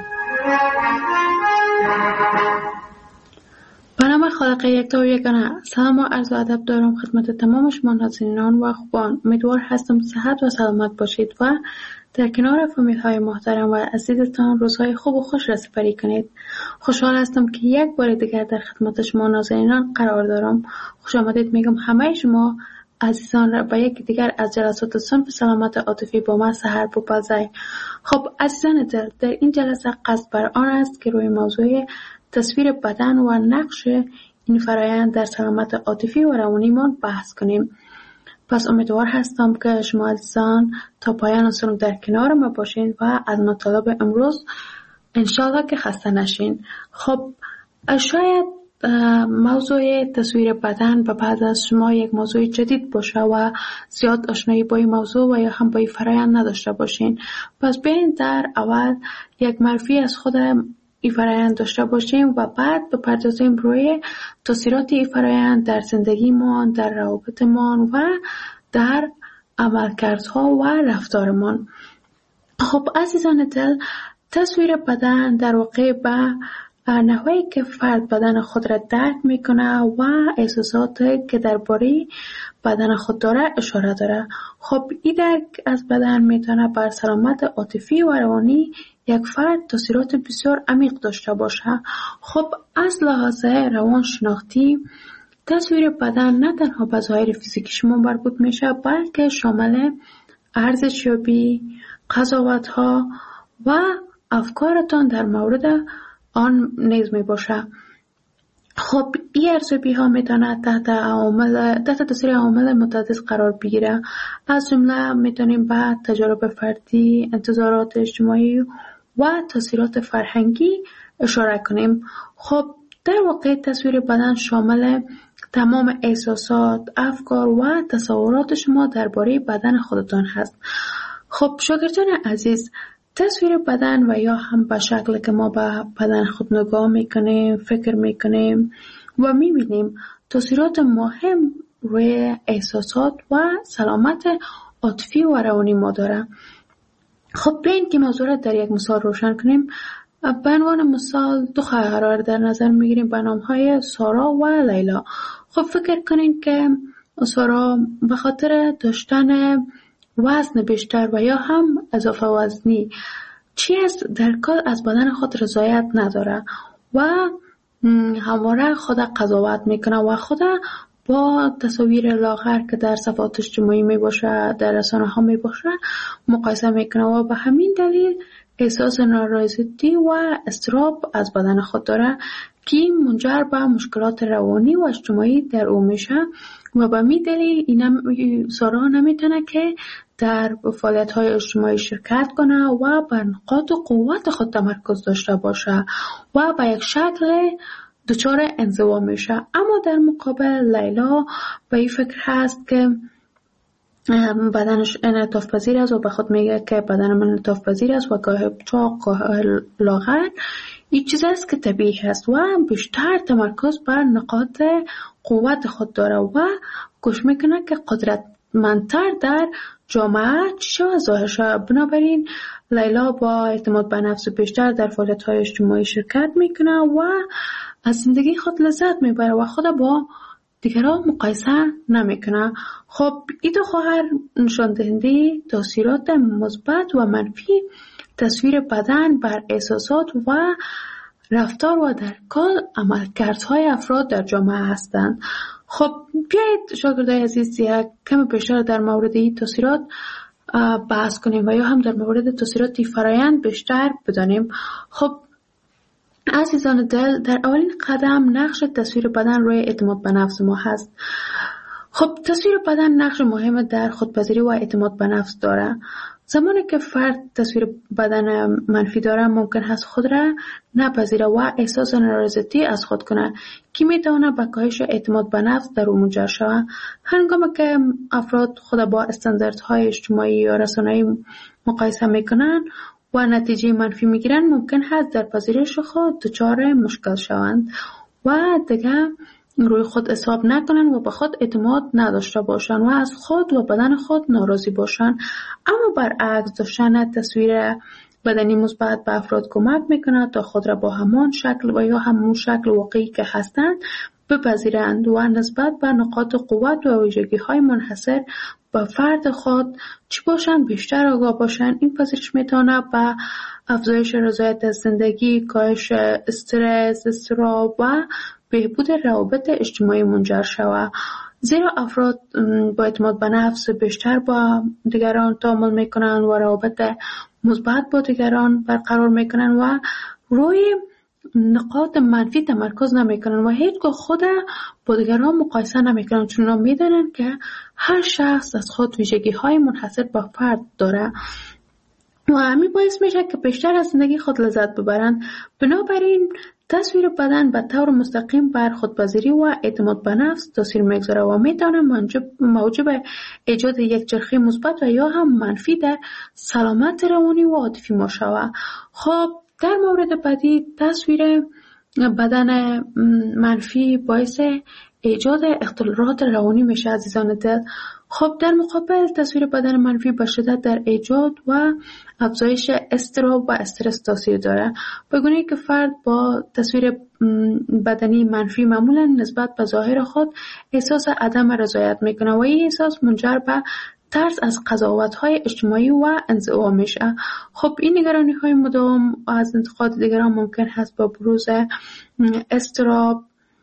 به نام خالق یکتا و یگانه، سلام و عرض ادب دارم خدمت تمام شما ناظرینان و خوبان. امیدوار هستم صحت و سلامت باشید و در کنار فامیل های محترم و عزیزتان روزهای خوب و خوش را سپری کنید. خوشحال هستم که یک بار دیگر در خدمت شما ناظرینان قرار دارم. خوش آمدید میگم همه شما عزیزان را به یک دیگر از جلسات صنف سلامت عاطفی با ما سحر پوپلزی. خب عزیزان دل، در این جلسه قصد بر آن است که روی موضوع تصویر بدن و نقش این فرایند در سلامت عاطفی و روانیمان بحث کنیم. پس امیدوار هستم که شما عزیزان تا پایان سنگ در کنار ما باشین و از مطالب امروز انشالله که خسته نشین. خب شاید موضوع تصویر بدن به بعد از شما یک موضوع جدید باشه و زیاد آشنایی با این موضوع و یا هم با این فرایند نداشته باشین. پس بیاین در اول یک معرفی از خود این فرایند داشته باشیم و بعد بپردازیم روی تاثیرات این فرایند در زندگیمان، در روابطمان و در عملکردها و رفتارمان. خب عزیزان دل، تصویر بدن در واقع به نحوی که فرد بدن خود را درک میکنه و احساسات که درباره بدن خود داره اشاره داره. خب این درک از بدن میتونه بر سلامت عاطفی و روانی یک فرد تاثیرات بسیار عمیق داشته باشه. خب از لحاظ روان شناختی تصویر بدن نه تنها به ظاهر فیزیکی شما مربوط میشه بلکه شامل ارزشیابی، قضاوت‌ها و افکارتان در مورد آن نیز می باشه. خب این ارزیابی ها میتونه تحت عوامل تحت تاثیر عوامل متعدد قرار بگیره. از جمله میتونیم به تجارب فردی، انتظارات اجتماعی و تاثیرات فرهنگی اشاره کنیم. خب در واقع تصویر بدن شامل تمام احساسات، افکار و تصورات شما درباره بدن خودتان هست. خب شاگردان عزیز، تصویر بدن و یا هم به شکل که ما به بدن خود نگاه میکنیم، فکر میکنیم و میبینیم تاثیرات مهم روی احساسات و سلامت عاطفی و روانی ما داره. خب بیاین که موضوع را در یک مثال روشن کنیم. به عنوان مثال دو خواهر را در نظر میگیریم به نامهای سارا و لیلا. خب فکر کنین که سارا به خاطر داشتن وزن بیشتر و یا هم اضافه وزنی چی است در کار از بدن خود رضایت نداره و همواره خود قضاوت میکنه و خود با تصاویر لاغر که در صفحات اجتماعی می باشه، در رسانه ها می باشه مقایسه میکنه و به همین دلیل احساس نارضایتی و اضطراب از بدن خود داره که منجر به مشکلات روانی و اجتماعی در او میشه و به می دلیل این سارا نمیتونه که در فعالیت‌های اجتماعی شرکت کنه و بر نقاط قوت خود تمرکز داشته باشه و به یک شکل دچار انزوا میشه. اما در مقابل لیلا به این فکر هست که بدنش انعطاف پذیر است و به خود میگه که بدن من انعطاف پذیر است و گاه چاق گاه لاغر. این چیز است که طبیعی است و بیشتر تمرکز بر نقاط قوت خود داره و کوشش میکنه که قدرتمندتر در جامعه چی و ظاهر شود. بنابراین لیلا با اعتماد به نفس بیشتر در فعالیت‌های اجتماعی شرکت میکنه و از زندگی خود لذت میبره و خود با دیگران مقایسه نمیکنه. خب این دو خواهر نشان دهنده تاثیرات مثبت و منفی تصویر بدن بر احساسات و رفتار و در کل عملکردهای افراد در جامعه هستند. خب بیایید شاگردای عزیز یک کم بیشتر در مورد این تاثیرات بحث کنیم و یا هم در مورد تاثیرات فرایند بیشتر بدانیم. خب عزیزان دل، در اولین قدم نقش تصویر بدن روی اعتماد به نفس ما هست. خب تصویر بدن نقش مهم در خودپذیری و اعتماد به نفس داره. زمانی که فرد تصویر بدن منفی داره ممکن هست خود را نپذیره و احساس نارضایتی از خود کنه که میتونه به کاهش اعتماد به نفس در او منجر شود. هنگامی که افراد خود با استانداردهای اجتماعی یا رسانه‌ای مقایسه میکنن و نتیجه منفی میگیرن ممکن هست در پذیرش خود دچار مشکل شوند و دیگه روی خود حساب نکنن و به خود اعتماد نداشته باشن و از خود و بدن خود ناراضی باشن. اما برعکس داشتن تصویر بدنی مثبت به افراد کمک میکنه تا خود را با همان شکل و یا همون شکل واقعی که هستند بپذیرند و نسبت به نقاط قوت و ویژگی های منحصر به فرد خود چی باشند بیشتر آگاه باشند. این پذیرش میتونه به افزایش رضایت از زندگی، کاهش استرس، اضطراب و بهبود روابط اجتماعی منجر شود. زیرا افراد با اعتماد به نفس بیشتر با دیگران تعامل میکنن و روابط مثبت با دیگران برقرار میکنن و روی نقاط منفی تمرکز نمیکنن و هیچگاه خود با دیگران مقایسه نمیکنن، چون اونا میدونن که هر شخص از خود ویژگی های منحصر به فرد داره و همین باعث میشه که بیشتر از زندگی خود لذت ببرن. بنابراین تصویر بدن به طور مستقیم بر خودپذیری و اعتماد به نفس تاثیر میگذاره و میتونه موجب ایجاد یک چرخه مثبت و یا هم منفی در سلامت روانی و عاطفی ما شود. خب در مورد بعدی تصویر بدن منفی باعث ایجاد اختلالات روانی میشه عزیزان دل. خب در مقابل تصویر بدن منفی به شدت در ایجاد و افزایش اضطراب و استرس تاثیر داره، به گونه‌ای که فرد با تصویر بدنی منفی معمولا نسبت به ظاهر خود احساس عدم رضایت میکنه و این احساس منجر به ترس از قضاوت‌های اجتماعی و انزوا میشه. خب این نگرانی‌های مداوم از انتقاد دیگران ممکن هست با بروز اضطراب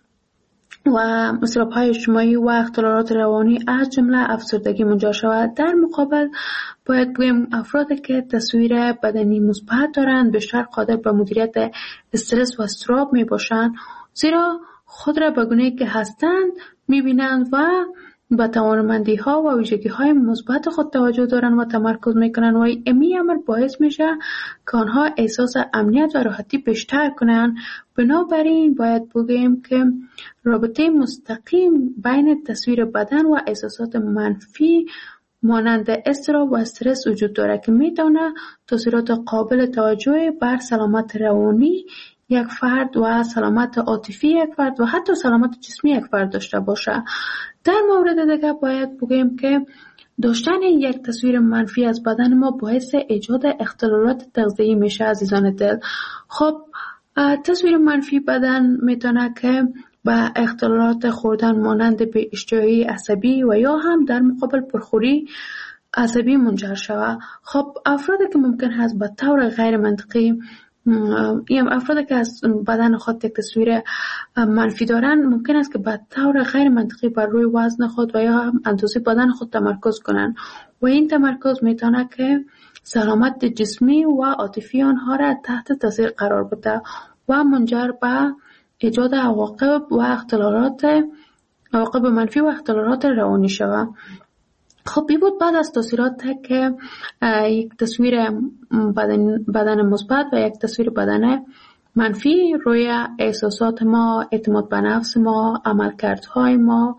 و اضطراب‌های اجتماعی و اختلالات روانی از جمله افسردگی منجر شود. در مقابل باید بگیم افرادی که تصویر بدنی مثبت دارند بیشتر قادر به مدیریت استرس و اضطراب می باشند، زیرا خود را به گونه‌ای که هستند می‌بینند و با توانمندی ها و ویژگی های مثبت خود توجه دارن و تمرکز میکنن و امی امر باعث میشه که آنها احساس امنیت و راحتی بیشتر کنن. بنابراین باید بگیم که رابطه مستقیم بین تصویر بدن و احساسات منفی مانند اضطراب و استرس وجود داره که میتونه تاثیرات قابل توجهی بر سلامت روانی یک فرد و سلامت عاطفی یک فرد و حتی سلامت جسمی یک فرد داشته باشه. در مورد دیگه باید بگیم که داشتن یک تصویر منفی از بدن ما باعث ایجاد اختلالات تغذیه‌ای میشه عزیزان دل. خب تصویر منفی بدن میتونه که به اختلالات خوردن مانند به اشتهایی عصبی و یا هم در مقابل پرخوری عصبی منجر شود. خب افرادی که ممکن هست به طور غیر منطقی این افرادی که از بدن خود یک تصویر منفی دارن ممکن است که به طور غیر منطقی بر روی وزن خود و یا هم اندازه بدن خود تمرکز کنن و این تمرکز میتونه که سلامت جسمی و عاطفی آنها را تحت تاثیر قرار بده و منجر به ایجاد عواقب و اختلالات عواقب منفی و اختلالات روانی شود. خب این بود بعد از تاثیرات که یک تصویر بدن, بدن مثبت و یک تصویر بدن منفی روی احساسات ما، اعتماد به نفس ما، عملکردهای ما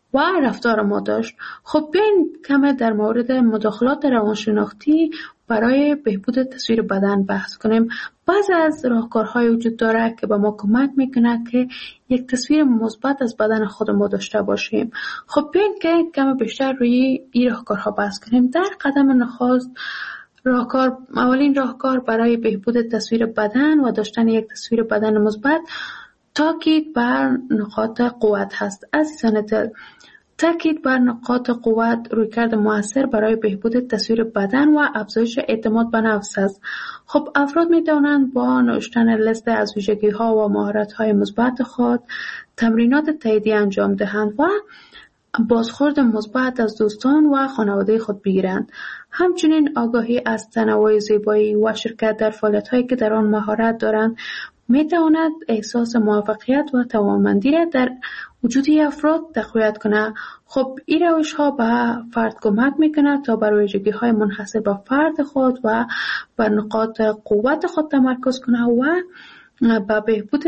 و رفتار ما داشت. خب بیاین کم در مورد مداخلات روانشناختی برای بهبود تصویر بدن بحث کنیم. بعضی از راهکارهای وجود داره که به ما کمک میکنه که یک تصویر مثبت از بدن خود ما داشته باشیم. خب بیاین که کم بیشتر روی این راهکارها بحث کنیم. در قدم نخست راهکار اولین راهکار برای بهبود تصویر بدن و داشتن یک تصویر بدن مثبت تاکید بر نقاط قوت هست. عزیزان دل، تاکید بر نقاط قوت رویکرد موثر برای بهبود تصویر بدن و افزایش اعتماد به نفس است. خب افراد می توانند با نوشتن لیست از ویژگی ها و مهارت های مثبت خود تمرینات تاییدی انجام دهند و بازخورد مثبت از دوستان و خانواده خود بگیرند. همچنین آگاهی از تنوع زیبایی و شرکت در فعالیت هایی که در آن مهارت دارند می تواند احساس موفقیت و توانمندی را در وجود افراد تقویت کنه. خب این روش ها به فرد کمک میکنه تا بر ویژگی های منحصر به فرد خود و بر نقاط قوت خود تمرکز کنه و به بهبود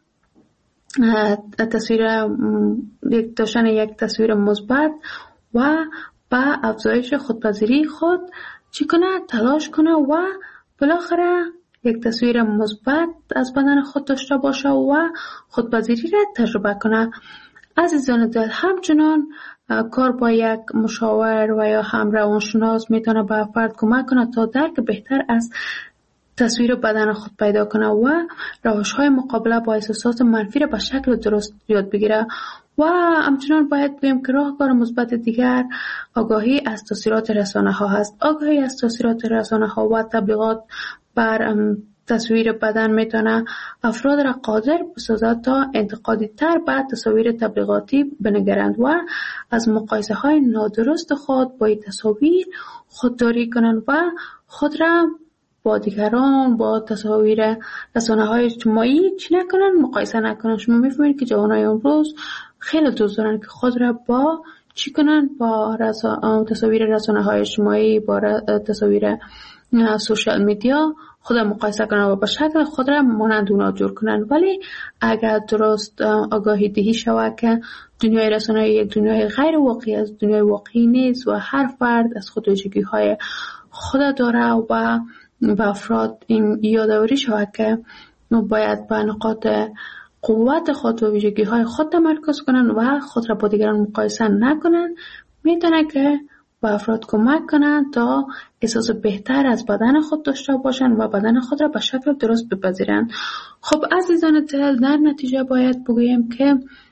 تصویر داشتن یک تصویر مثبت و به افزایش خودپذیری خود چی کنه؟ تلاش کنه و بالاخره یک تصویر مثبت از بدن خود داشته باشه و خودپذیری را تجربه کنه. عزیزان دل، همچنان کار با یک مشاور و یا هم روانشناس میتونه به فرد کمک کنه تا درک بهتر از تصویر بدن خود پیدا کنه و روش‌های مقابله با احساسات منفی را به شکل درست یاد بگیره. و همچنان باید بگیم که راهکار مثبت دیگر آگاهی از تاثیرات رسانه ها هست. آگاهی از تاثیرات رسانه ها و تبلیغات بر تصویر بدن میتونه افراد را قادر بسازد تا انتقادی تر به تصاویر تبلیغاتی بنگرند و از مقایسه های نادرست خود با این تصاویر خودداری کنند و خود را با دیگران با تصاویر رسانه های اجتماعی چی نکنن؟ مقایسه نکنن. شما میفهمید که جوانای امروز خیلی دوست دارن که خود را با چی کنن؟ با رسا... تصاویر رسانه های اجتماعی، با ر... تصاویر سوشال میدیا خود مقایسه کنن و با شکل خود را مانند اونا جور کنن. ولی اگر درست آگاهی دهی شود که دنیای رسانه یک دنیای غیر واقعی است، دنیای واقعی نیست و هر فرد از خود ویژگی های خود داره و به افراد این یادآوری شود که باید به نقاط قوت خود و ویژگی های خود تمرکز کنن و خود را با دیگران مقایسه نکنن، میتونه که به افراد کمک کنن تا احساس بهتر از بدن خود داشته باشن و بدن خود را به شکل درست بپذیرن. خب عزیزان دل، در نتیجه باید بگویم که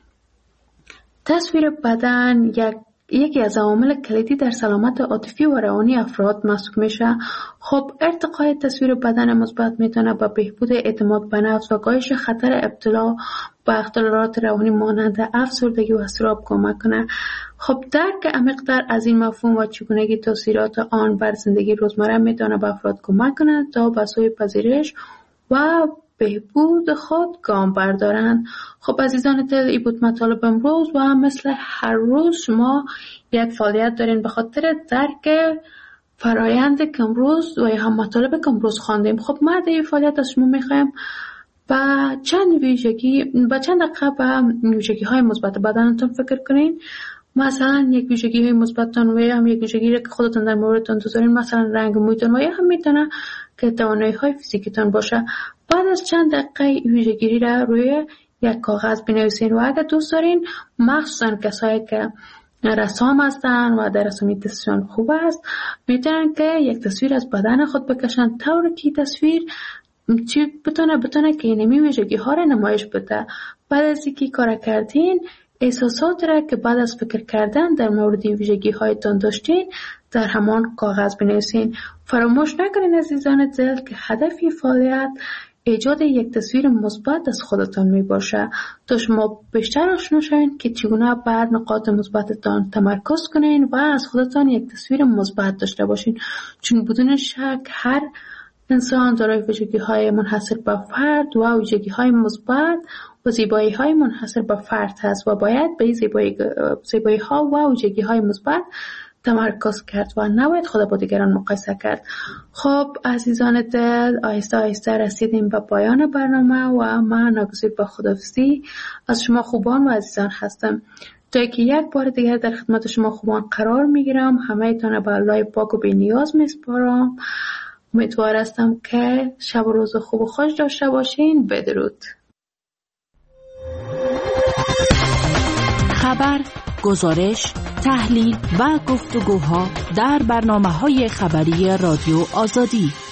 تصویر بدن یک یکی از عوامل کلیدی در سلامت عاطفی و روانی افراد محسوب میشه. خب ارتقای تصویر بدن مثبت میتونه به بهبود اعتماد به نفس و کاهش خطر ابتلا به اختلالات روانی مانند افسردگی و اضطراب کمک کنه. خب درک عمیق‌تر از این مفهوم و چگونگی تاثیرات آن بر زندگی روزمره میتونه به افراد کمک کنه تا به سوی پذیرش و بهبود خود گام بردارند. خب عزیزان دل، این بود مطالب امروز و مثل هر روز شما یک فعالیت دارین به خاطر درک فرایند که امروز و یا هم مطالب که امروز خواندیم. خب ما در این فعالیت از شما میخوایم با چند ویژگی با چند دقیقه به ویژگی های مثبت بدنتون فکر کنین. مثلا یک ویژگی های مثبتتون و یا هم یک ویژگی که خودتون در موردتون دوست دارین، مثلا رنگ مویتون و یا هم میتونه که توانایی های فیزیکتون باشه. بعد از چند دقیقه ویژگی را روی یک کاغذ بنویسین و اگر دوست دارین، مخصوصا کسایی که رسام هستن و در رسمی دستشان خوب است، میتونن که یک تصویر از بدن خود بکشن طوری که تصویر چی بتونه بتونه که اینمی ویژگی ها را نمایش بده. بعد از اینکه کار کردین، احساسات را که بعد از فکر کردن در مورد ویژگی هایتان داشتین در همان کاغذ بنویسین. فراموش نکنین عزیزان دل که هدف فعالیت ایجاد یک تصویر مثبت از خودتان می باشه تا شما بیشتر آشنا شوین که چگونه بر نقاط مثبتتان تمرکز کنین و از خودتان یک تصویر مثبت داشته باشین. چون بدون شک هر انسان دارای ویژگی های منحصر به فرد و ویژگی های مثبت و زیبایی های منحصر به فرد هست و باید به زیبایی زیبایی ها و ویژگی های مثبت تمرکز کرد و نباید خود با دیگران مقایسه کرد. خب عزیزان دل، آهسته آهسته رسیدیم به پایان برنامه و من ناگزیر به خداحافظی از شما خوبان و عزیزان هستم جایی که یک بار دیگر در خدمت شما خوبان قرار میگیرم. همه تان به الله پاک و بی نیاز میسپارم. امیدوار هستم که شب و روز خوب و خوش داشته باشین. بدرود. خبر، گزارش، تحلیل و گفتگوها در برنامه‌های خبری رادیو آزادی.